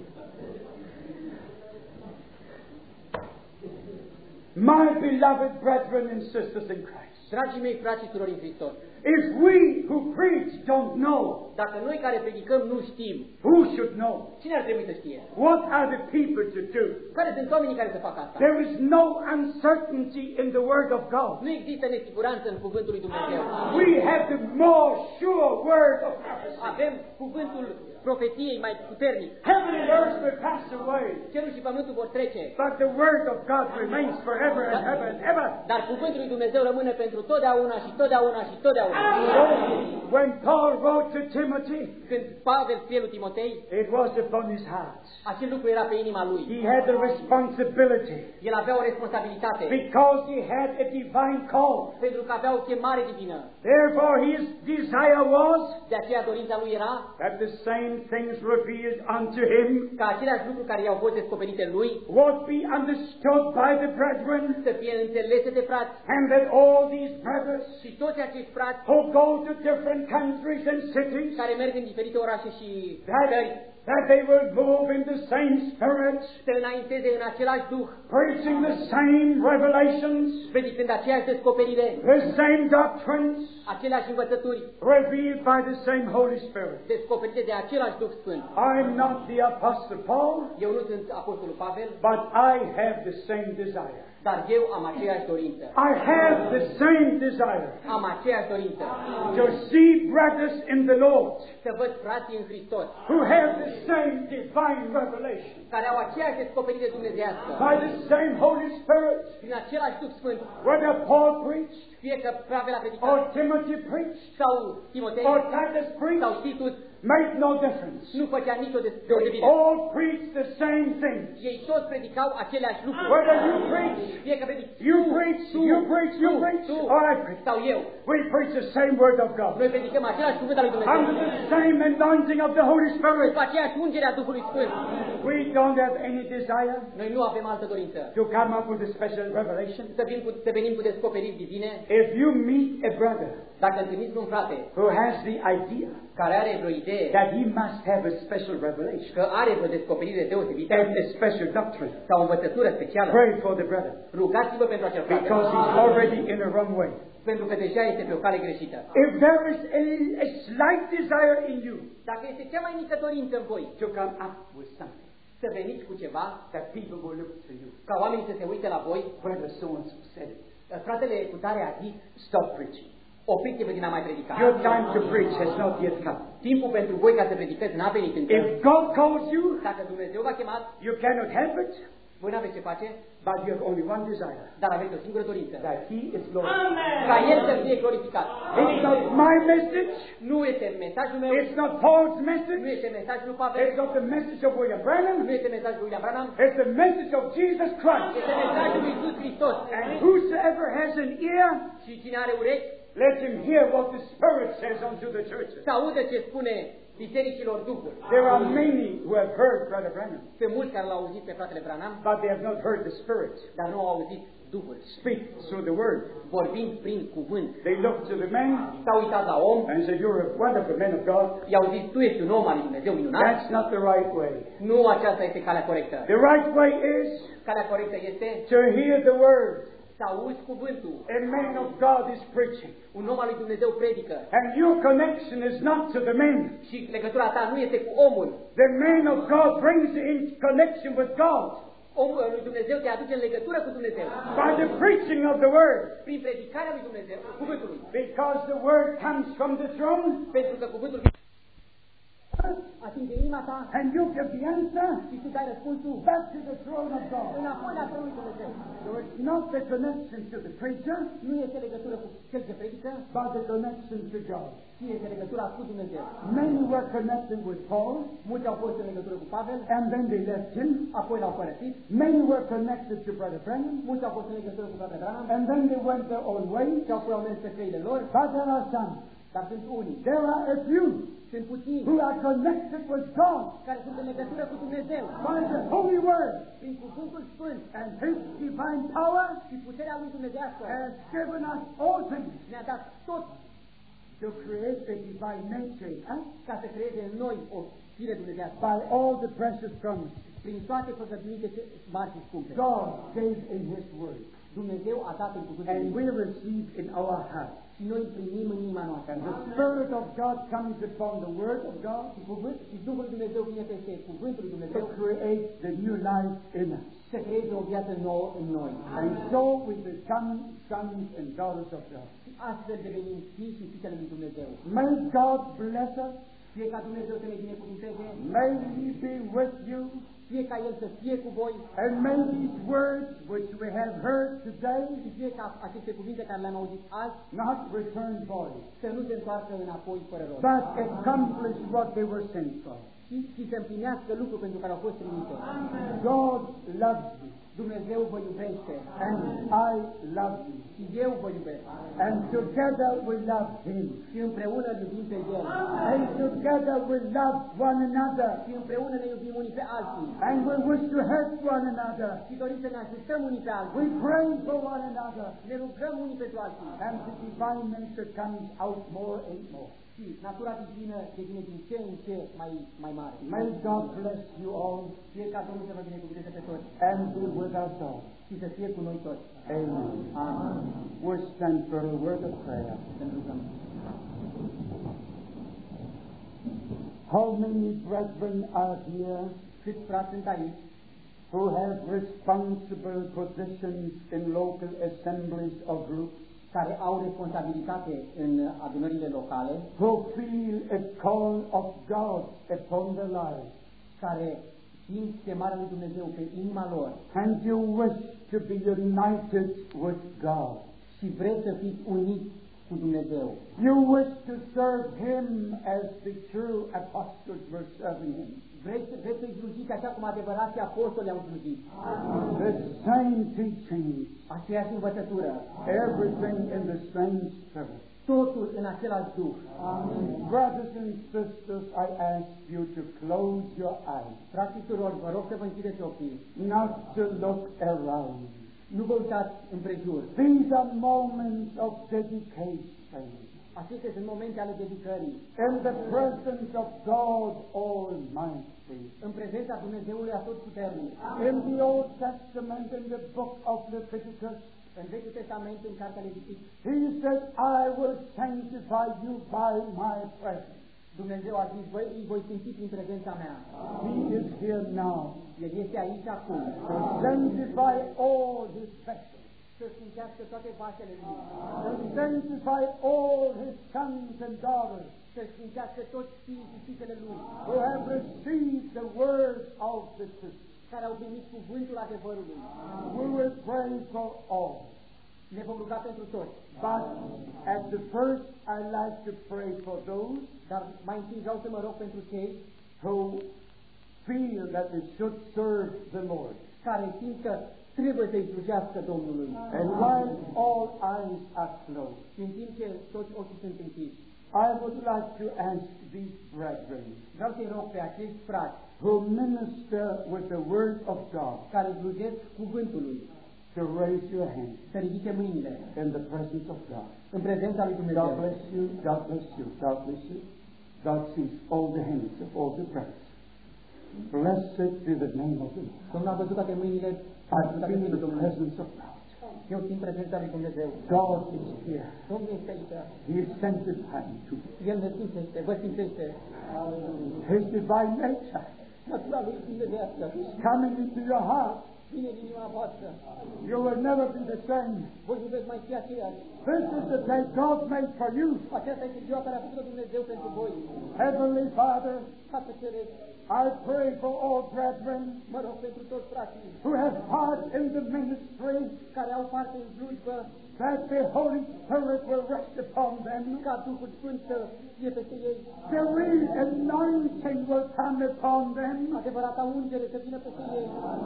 My beloved brethren and sisters in Christ, Dragii mei frați și surori în Hristos, if we who preach don't know, dacă noi care predicăm nu știm, who should know? cine ar trebui să știe? What are the people to do? Care sunt oamenii care să facă asta? There is no uncertainty in the Word of God. Nu există nesiguranță în cuvântul lui Dumnezeu. We have the more sure Word of prophecy. Avem cuvântul profeției mai puternic. Heaven and earth will pass away, Cerul și pământul vor trece, but the Word of God remains forever and ever and ever. dar cuvântul lui Dumnezeu rămâne pentru totdeauna și totdeauna și totdeauna. So, when Paul wrote to Timothy, Când Pavel scrie lui Timotei, it was upon his heart. acel lucru era pe inima lui. He had the responsibility El avea o responsabilitate, because he had a divine call. pentru că avea o chemare divină. Therefore, his desire was De aceea dorința lui era that the same things revealed unto him ca aceleași lucruri care i-au fost descoperite lui would be understood by the brethren, să fie înțelese de frați and that all these brothers și toți acești frați who go to different countries and cities, care merg în diferite orașe și that, țări that they will move in the same spirit, să înainteze în același duh, preaching the same revelations, predicând aceeași descoperire, the same doctrines, aceleași învățături, revealed by the same Holy Spirit. descoperite de același Duh Sfânt. I'm not the Apostle Paul, Eu nu sunt apostolul Pavel, but I have the same desire. dar eu am aceeași dorință. I have the same desire Am aceeași dorință to see brothers in the Lord să văd frații în Hristos, who have the same divine revelation care au aceeași descoperire dumnezeiască, by the same Holy Spirit. prin același Duh Sfânt, Whether Paul preached, fie că Pavel a predicat, or Timothy preached, sau Timotei, or Titus sau preached, Titus, made no difference. nu făcea nicio They deosebire. all preached the same things. Ei toți predicau aceleași lucruri. Whether you preach, Fie că predici you tu, preach, tu, you preach, you tu, preach, tu, or I preach. sau eu. We preach the same word of God. Noi predicăm același cuvânt al lui Dumnezeu. Under the same anointing of the Holy Spirit. După aceeași ungere a Duhului Sfânt. We don't have any desire Noi nu avem altă dorință. to come up with a special revelation. Să, vin cu, să venim cu descoperiri divine. If you meet a brother Dacă întâlniți un frate who has the idea care are vreo idee that he must have a special revelation că are vreo descoperire deosebită and a special doctrine, sau o învățătură specială, pray for the brother rugați-vă pentru acel frate. because he's already in a wrong way. pentru că deja este pe o cale greșită. If there is a, a slight desire in you Dacă este cea mai mică dorință în voi to come up with something să veniți cu ceva, that people will look to you, ca oamenii să se uite la voi, brother so and so said it, fratele cu tare a zis, stop preaching. opriți-vă din a mai predica. Your time to preach has not yet come. Timpul pentru voi ca să predicați n-a venit încă. If God calls you, Dacă Dumnezeu v-a chemat, you cannot help it, voi n-aveți ce face, but you have only one desire, dar aveți o singură dorință. that He is glorified. Ca El să fie glorificat. It's not my message, Nu este mesajul meu, it's not Paul's nu message, este mesajul lui Pavel, it's not the message of William Branham, nu este mesajul lui William Branham, it's the message of Jesus Christ. este mesajul lui Iisus Hristos. And whosoever has an ear, Și cine are urechi, let him hear what the Spirit says unto the churches. să audă ce spune bisericilor Duhul. There are many who have heard Brother Branham, Sunt mulți care l-au auzit pe fratele Branham, but they have not heard the Spirit dar nu au auzit Duhul. speak through the Word. Vorbind prin cuvânt, They look to the man s-au uitat la om, and say, "You're a wonderful man of God." i-au zis, tu ești un om al lui Dumnezeu minunat. That's not the right way. Nu aceasta este calea corectă. The right way is Calea corectă este to hear the Word. să auzi cuvântul. A man of God is preaching, Un om al lui Dumnezeu predică and your connection is not to the man. și legătura ta nu este cu omul. The man of God brings you in connection with God Omul lui Dumnezeu te aduce în legătură cu Dumnezeu by the preaching of the Word, prin predicarea lui Dumnezeu, cuvântului. because the Word comes from the throne, Pentru că cuvântul atinge inima ta and you give the answer și tu dai răspunsul back to the throne of God. înapoi la tronul lui Dumnezeu. So it's not the connection to the preacher, Nu este legătură cu cel ce predică, but the connection to God. ci este legătura cu Dumnezeu. Many were connected with Paul, Mulți au fost în legătură cu Pavel, and then they left him. apoi l-au părăsit. Many were connected to Brother Branham, Mulți au fost în legătură cu fratele Branham and then they went their own way. și apoi au mers pe căile lor, But there are some, dar sunt unii, there are a few sunt puțini who are connected with God care sunt în legătură cu Dumnezeu by the Holy Word, prin cuvântul Sfânt and His divine power și puterea lui Dumnezească has given us all things ne-a dat tot to create a divine nature in us ca să creeze în noi o fire dumnezească. by all the precious promises Prin toate făgăduite mari și scumpe. God gave in His Word, Dumnezeu a dat în cuvântul and lui we receive in our heart. și noi primim în inima noastră. And the Spirit of God comes upon the Word of God Și, cuvânt, și Duhul Dumnezeu vine peste cuvântul lui to Dumnezeu create the new life in us. să creeze o viață nouă în noi. And so we become sons and daughters of God. Și astfel devenim fii și fiicele lui Dumnezeu. May God bless us. Fie ca Dumnezeu să ne binecuvânteze, May He be with you. fie ca El să fie cu voi, And may these words which we have heard today și fie ca aceste cuvinte care le-am auzit azi not return void, să nu se întoarcă înapoi fără rost, but accomplish what they were sent for. și, și să împlinească lucrul pentru care au fost trimite. God loves you, Dumnezeu vă iubește and I love you. și eu vă iubesc. And together we love Him. Și împreună îl iubim pe El. And together we love one another. Și împreună ne iubim unii pe alții. And we wish to help one another. Și dorim să ne ajutăm unii pe alții. We pray for one another. Ne rugăm unii pentru alții. And the divine nature comes out more and more. Și natura divină devine din ce în ce mai, mai mare. May God bless you all Fie ca Domnul să vă binecuvânteze pe toți and be with us all. și să fie cu noi toți. Amen. Amin. We stand for a word of prayer. Să ne rugăm. How many brethren are here Câți frați sunt aici who have responsible positions in local assemblies or groups, care au responsabilitate în adunările locale, who feel a call of God upon their lives, care simt chemarea lui Dumnezeu pe inima lor and you wish to be united with God. și vreți să fiți uniți cu Dumnezeu. You wish to serve Him as the true apostles were serving Him. Vreți, vreți să-i slujiți așa cum adevărații apostoli au slujit. The same teaching, Aceeași învățătură, everything in the same Spirit. totul în același Duh. Brothers and sisters, I ask you to close your eyes, Frați și surori, vă rog să vă închideți ochii. not to look around. Nu vă uitați împrejur. These are moments of dedication Acestea sunt momente ale dedicării. in the presence of God Almighty. În prezența Dumnezeului Atotputernic. In the Old Testament, in the book of Leviticus, În Vechiul Testament, în Cartea Levitic, He said, I will sanctify you by my presence. Dumnezeu a zis, voi îi voi sfinți prin prezența mea. He is here now El este aici acum, to sanctify all his vessels, să sfințească toate vasele lui, to sanctify all his sons and daughters să sfințească toți fiii și fiicele lui, who have received the word of the truth. care au primit cuvântul adevărului. We will pray for all. Ne vom ruga pentru toți. But at the first, I like to pray for those Dar mai întâi vreau să mă rog pentru cei who feel that they should serve the Lord. care simt că trebuie să-i slujească Domnului. And while all eyes are closed, Și în timp ce toți ochii sunt închiși, I would like to ask these brethren vreau să-i rog pe acești frați who minister with the word of God care slujesc cuvântul lui to raise your hand să ridice mâinile in the presence of God. în prezența lui God Dumnezeu. bless you, God bless you, God bless you. God sees all the hands of all the brothers. Blessed be the name of the Lord. Domnul a văzut toate mâinile, a I văzut toate feel mâinile the Domnului. presence of God. Eu simt prezența lui Dumnezeu. God is here. Domnul este aici. He is sanctifying to you. El ne sfințește, vă sfințește. His divine nature Natura lui Dumnezească is coming into your heart. vine în inima voastră. You will never be the same. Voi nu veți mai fi aceiași. This is the day God made for you. Aceasta este ziua care a făcut-o Dumnezeu pentru voi. Heavenly Father, Tată Ceresc, I pray for all brethren mă rog pentru toți frații who have part in the ministry, care au parte în slujbă, that the Holy Spirit will rest upon them. ca Duhul Sfânt să fie peste ei, The real anointing will come upon them. adevărata ungere să vină peste ei.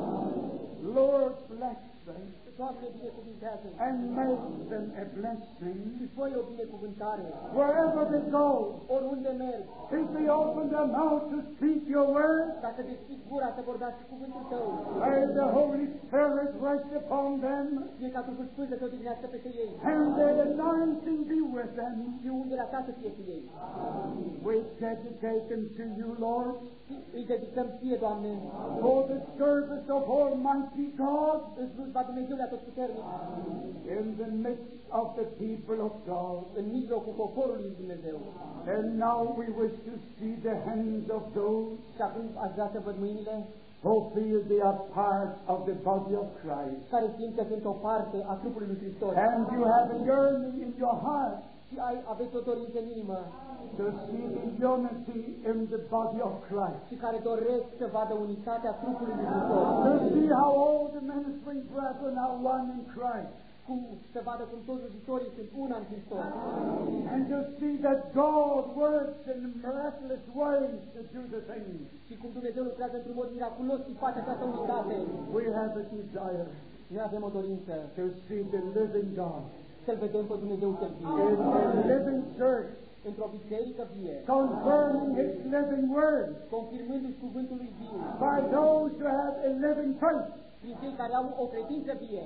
Lord, bless them Doamne, binecuvintează and make them a blessing. și fă o binecuvântare. Wherever they go, Oriunde merg, if they open their mouth to speak your word, dacă deschizi gura să vorbească cuvântul Tău, may the Holy Spirit rest upon them, fie ca Duhul Sfânt să te odihnească peste ei and the anointing be with them. și ungerea Ta să fie cu ei. We dedicate them to you, Lord, Și îi dedicăm Ție, Doamne, for the service of Almighty God în slujba Dumnezeului Atotputernic, in the midst of the people of God. în mijlocul poporului lui Dumnezeu. And now we wish to see the hands of those Și acum aș vrea să văd mâinile who feel they are part of the body of Christ. care simt că sunt o parte a trupului lui Hristos. And you have a yearning in your heart Și ai, aveți o dorință în inimă to see the unity in the body of Christ. și care doresc să vadă unitatea trupului lui Hristos. To see how all the ministering brethren are one in Christ. Cum să vadă cum toți lucrătorii sunt una în Hristos. And to see that God works in miraculous ways to do the things. Și cum Dumnezeu lucrează într-un mod miraculos și face această unitate. We have a desire Noi avem o dorință to see the living God să-L vedem pe Dumnezeu cel viu. in a living church, Într-o biserică vie, confirming His living word confirmându-și cuvântul lui viu, by those who have a living faith. prin cei care au o credință vie.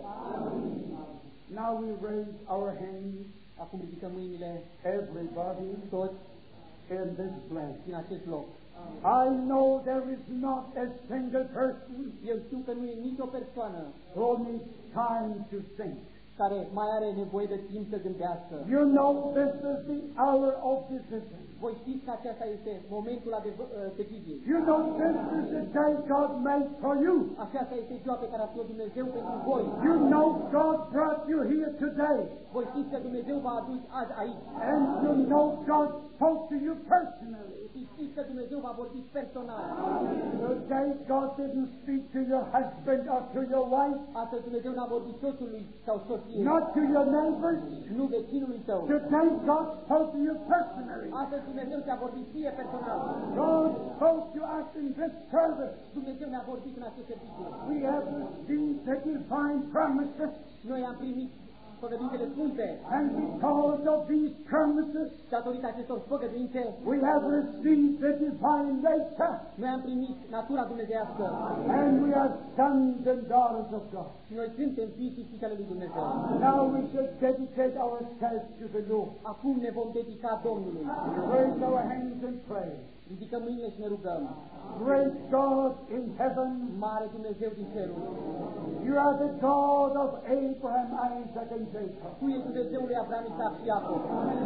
Now we raise our hands, Acum ridicăm mâinile everybody, toți in this place. din acest loc. I know there is not a single person Eu știu că nu e nicio persoană who needs time to think. care mai are nevoie de timp să gândească. You know this is the hour of decision. Voi știți că acesta este momentul adevă- deciziei. You know this is the day God made for you. Aceasta este ziua pe care a făcut Dumnezeu pentru voi. You know God brought you here today. Voi știți că Dumnezeu v-a adus azi aici. And you know God spoke to you personally. Și știți că Dumnezeu v-a vorbit personal. Today God didn't speak to your husband or to your wife, Astăzi Dumnezeu n-a vorbit soțului sau soției, not to your neighbors. nu vecinului tău. Today God spoke to you personally. Astăzi Dumnezeu ți-a vorbit ție personal. God spoke to us in this service. Dumnezeu ne-a vorbit în acest serviciu. We have received the divine promises, Noi am primit făgăduințele sfinte. and because of these promises, Datorită acestor făgăduințe, we have received the divine nature, noi am primit natura dumnezeiască. and we are sons and daughters of God. Și noi suntem fii și fiicele lui Dumnezeu. Now we should dedicate ourselves to the Lord. Acum ne vom dedica Domnului. We raise our hands and pray. Ridicăm mâinile și ne rugăm. Great God in heaven, Mare Dumnezeu din cerul, you are the God of Abraham, Isaac, and Jacob. Tu ești Dumnezeul lui Avram, Isaac și Iacob.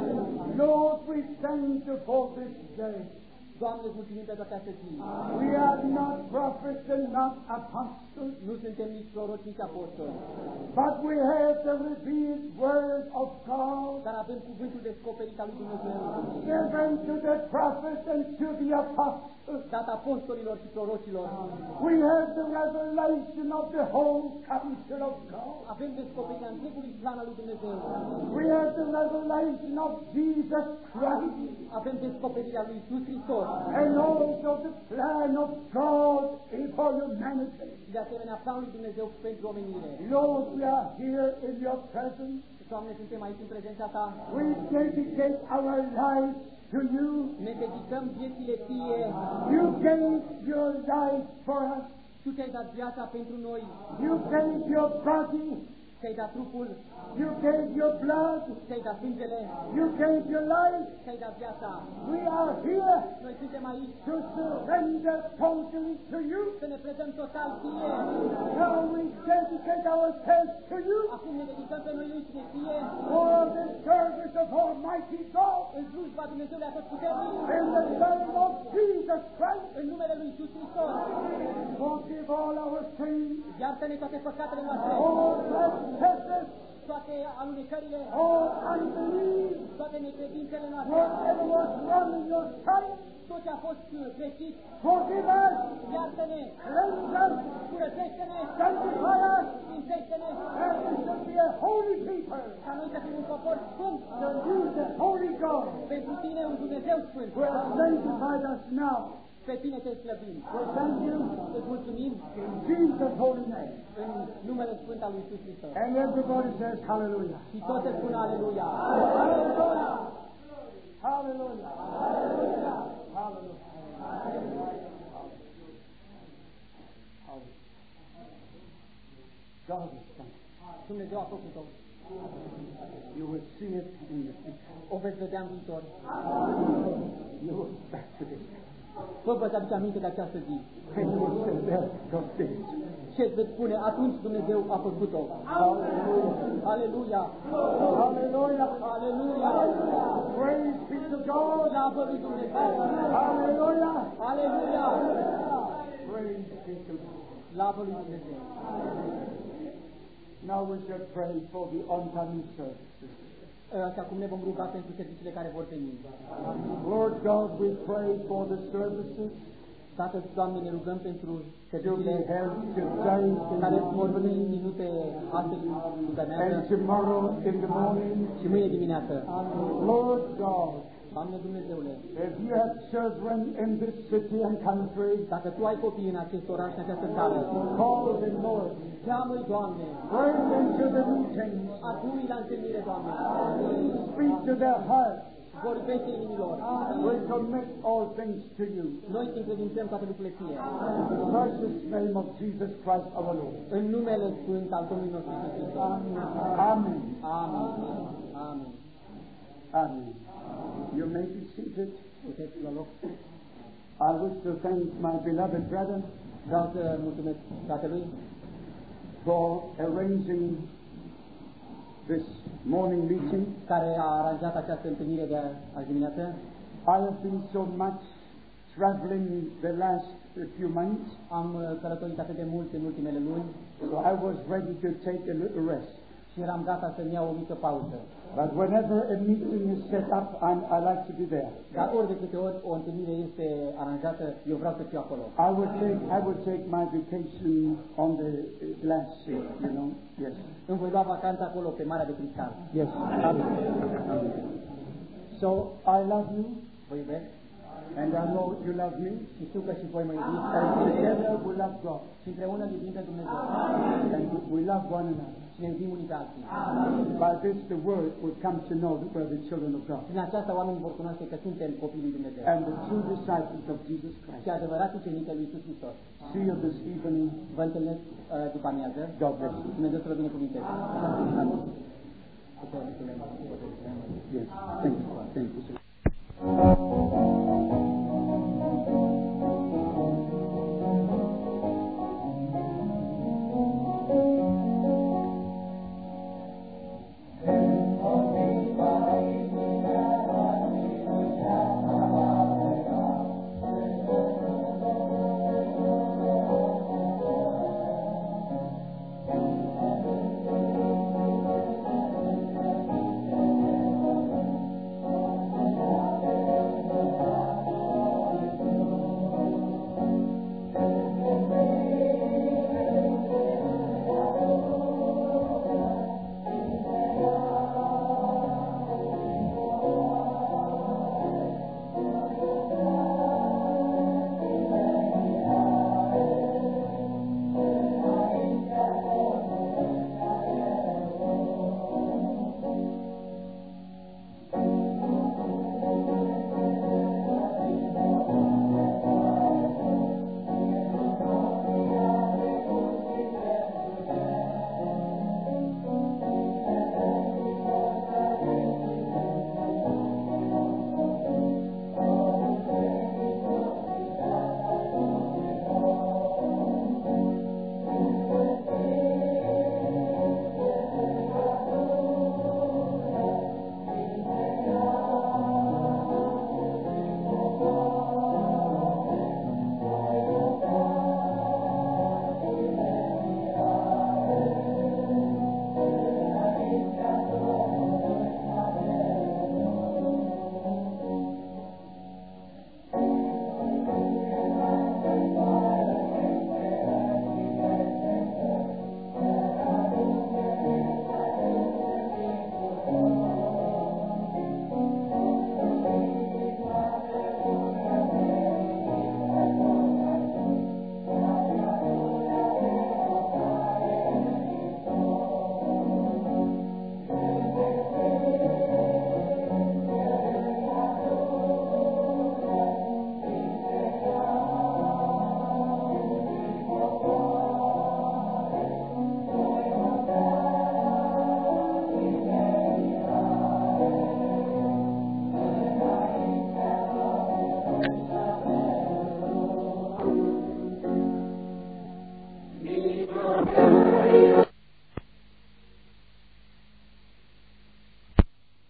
Lord, we thank you for this day. Doamne, îți mulțumim pentru această zi. We are not prophets and not apostles, Nu suntem nici proroci, nici apostoli, but we have the revealed word of God, dar avem cuvântul descoperit al lui Dumnezeu, given to the prophets and to the apostles. dat apostolilor și prorocilor. We have the revelation of the whole counsel of God. Avem descoperirea întregului plan al lui Dumnezeu. We have the revelation of Jesus Christ, Avem descoperirea lui Iisus Hristos and also the plan of God for humanity. și de asemenea planul lui Dumnezeu pentru omenire. Lord, we are here in your presence. Doamne, suntem aici în prezența Ta. We dedicate our lives to you. Ne dedicăm viețile Ție. You gave your life for us. Tu ți-ai dat viața pentru noi. You gave your body. Ți-ai dat trupul. You gave your blood. Ți-ai dat sângele. You gave your life. Ți-ai dat viața. We are here Noi suntem aici to surrender totally to you. să ne predăm total Ție. Now we dedicate ourselves to you Acum ne dedicăm pe noi înșine Ție for the service of Almighty God. în slujba Dumnezeului Atotputernic, In the name of Jesus Christ, în numele lui Iisus Hristos. forgive all our sins, Iartă-ne toate păcatele noastre, all trespasses, toate alunecările, all unbelief, toate necredințele noastre, whatever was wrong in your sight. tot ce a fost greșit. Forgive us, Iartă-ne, cleanse us, curățește-ne, sanctify us, sfințește-ne, and we should be a holy people ca noi să fim un popor sfânt to use the Holy God pentru Tine, un Dumnezeu sfânt. who has sanctified us now. Pe Tine te slăbim. We thank you Îți mulțumim in Jesus' holy name. în numele sfânt al lui Iisus Hristos. And everybody says hallelujah. Și tot se spune aleluia. Hallelujah. Hallelujah. Hallelujah. Hallelujah. God is done. Dumnezeu a făcut-o. You will see it in the future. O veți vedea în viitor. You will back to this. Vă vă aduce aminte de această zi. And you will say, there, God did it. Ce îți veți spune? Atunci Dumnezeu a făcut-o. Hallelujah. Aleluia! Hallelujah. Aleluia! Praise be to God. Slavă lui Dumnezeu! Hallelujah. Aleluia! Praise be to God. Slavă lui Dumnezeu! Now we shall pray for the oncoming services. Și acum ne vom ruga pentru serviciile care vor veni. Lord God, we pray for the services Tată, Doamne, ne rugăm pentru to be serviciile held today care and vor veni ținute astăzi după amiază tomorrow in the morning. și mâine dimineață. Lord God, Doamne Dumnezeule, if you have children in this city and country, dacă Tu ai copii în acest oraș, în această țară, call them, Lord. cheamă-i, Doamne, Bring them to the meetings. adu-i la întâlnire, Doamne, Speak to their hearts. vorbește inimilor. We commit all things to you. Noi îți încredințăm toate lucrurile Ție. In the precious name of Jesus Christ our Lord. În numele Sfânt al Domnului nostru Iisus Hristos. Amen. Amin. Amin. Amen. You may be seated. Puteți la loc. I wish to thank my beloved brother Vreau să mulțumesc tatălui for arranging this morning meeting. care a aranjat această întâlnire de azi dimineață. I have been so much traveling the last few months, Am uh, călătorit atât de mult în ultimele luni so I was ready to take a little rest. și eram gata să-mi iau o mică pauză. But whenever a meeting is set up, I'm, I like to be there. Dar ori de câte ori o întâlnire este aranjată, eu vreau să fiu acolo. I would take I would take my vacation on the uh, glass sea, you know. Yes. Îmi voi lua vacanța acolo pe Marea de Cristal. Yes. Amen. So I love you, Vă iubesc and I know you love me, și știu că și voi mă iubiți and together we love God, și împreună iubim pe Dumnezeu and we- we love one another. și ne iubim unii pe alții. By this, the world will come to know that we're the children of God Prin aceasta oamenii vor cunoaște că suntem copiii lui Dumnezeu and the true disciples of Jesus Christ. și adevărat ucenici al lui Iisus Hristos. See you this evening. Vă întâlnesc uh, după amiază. God bless you. Dumnezeu să vă binecuvinteze. Amen. Yes. Thank you. Thank you. sir.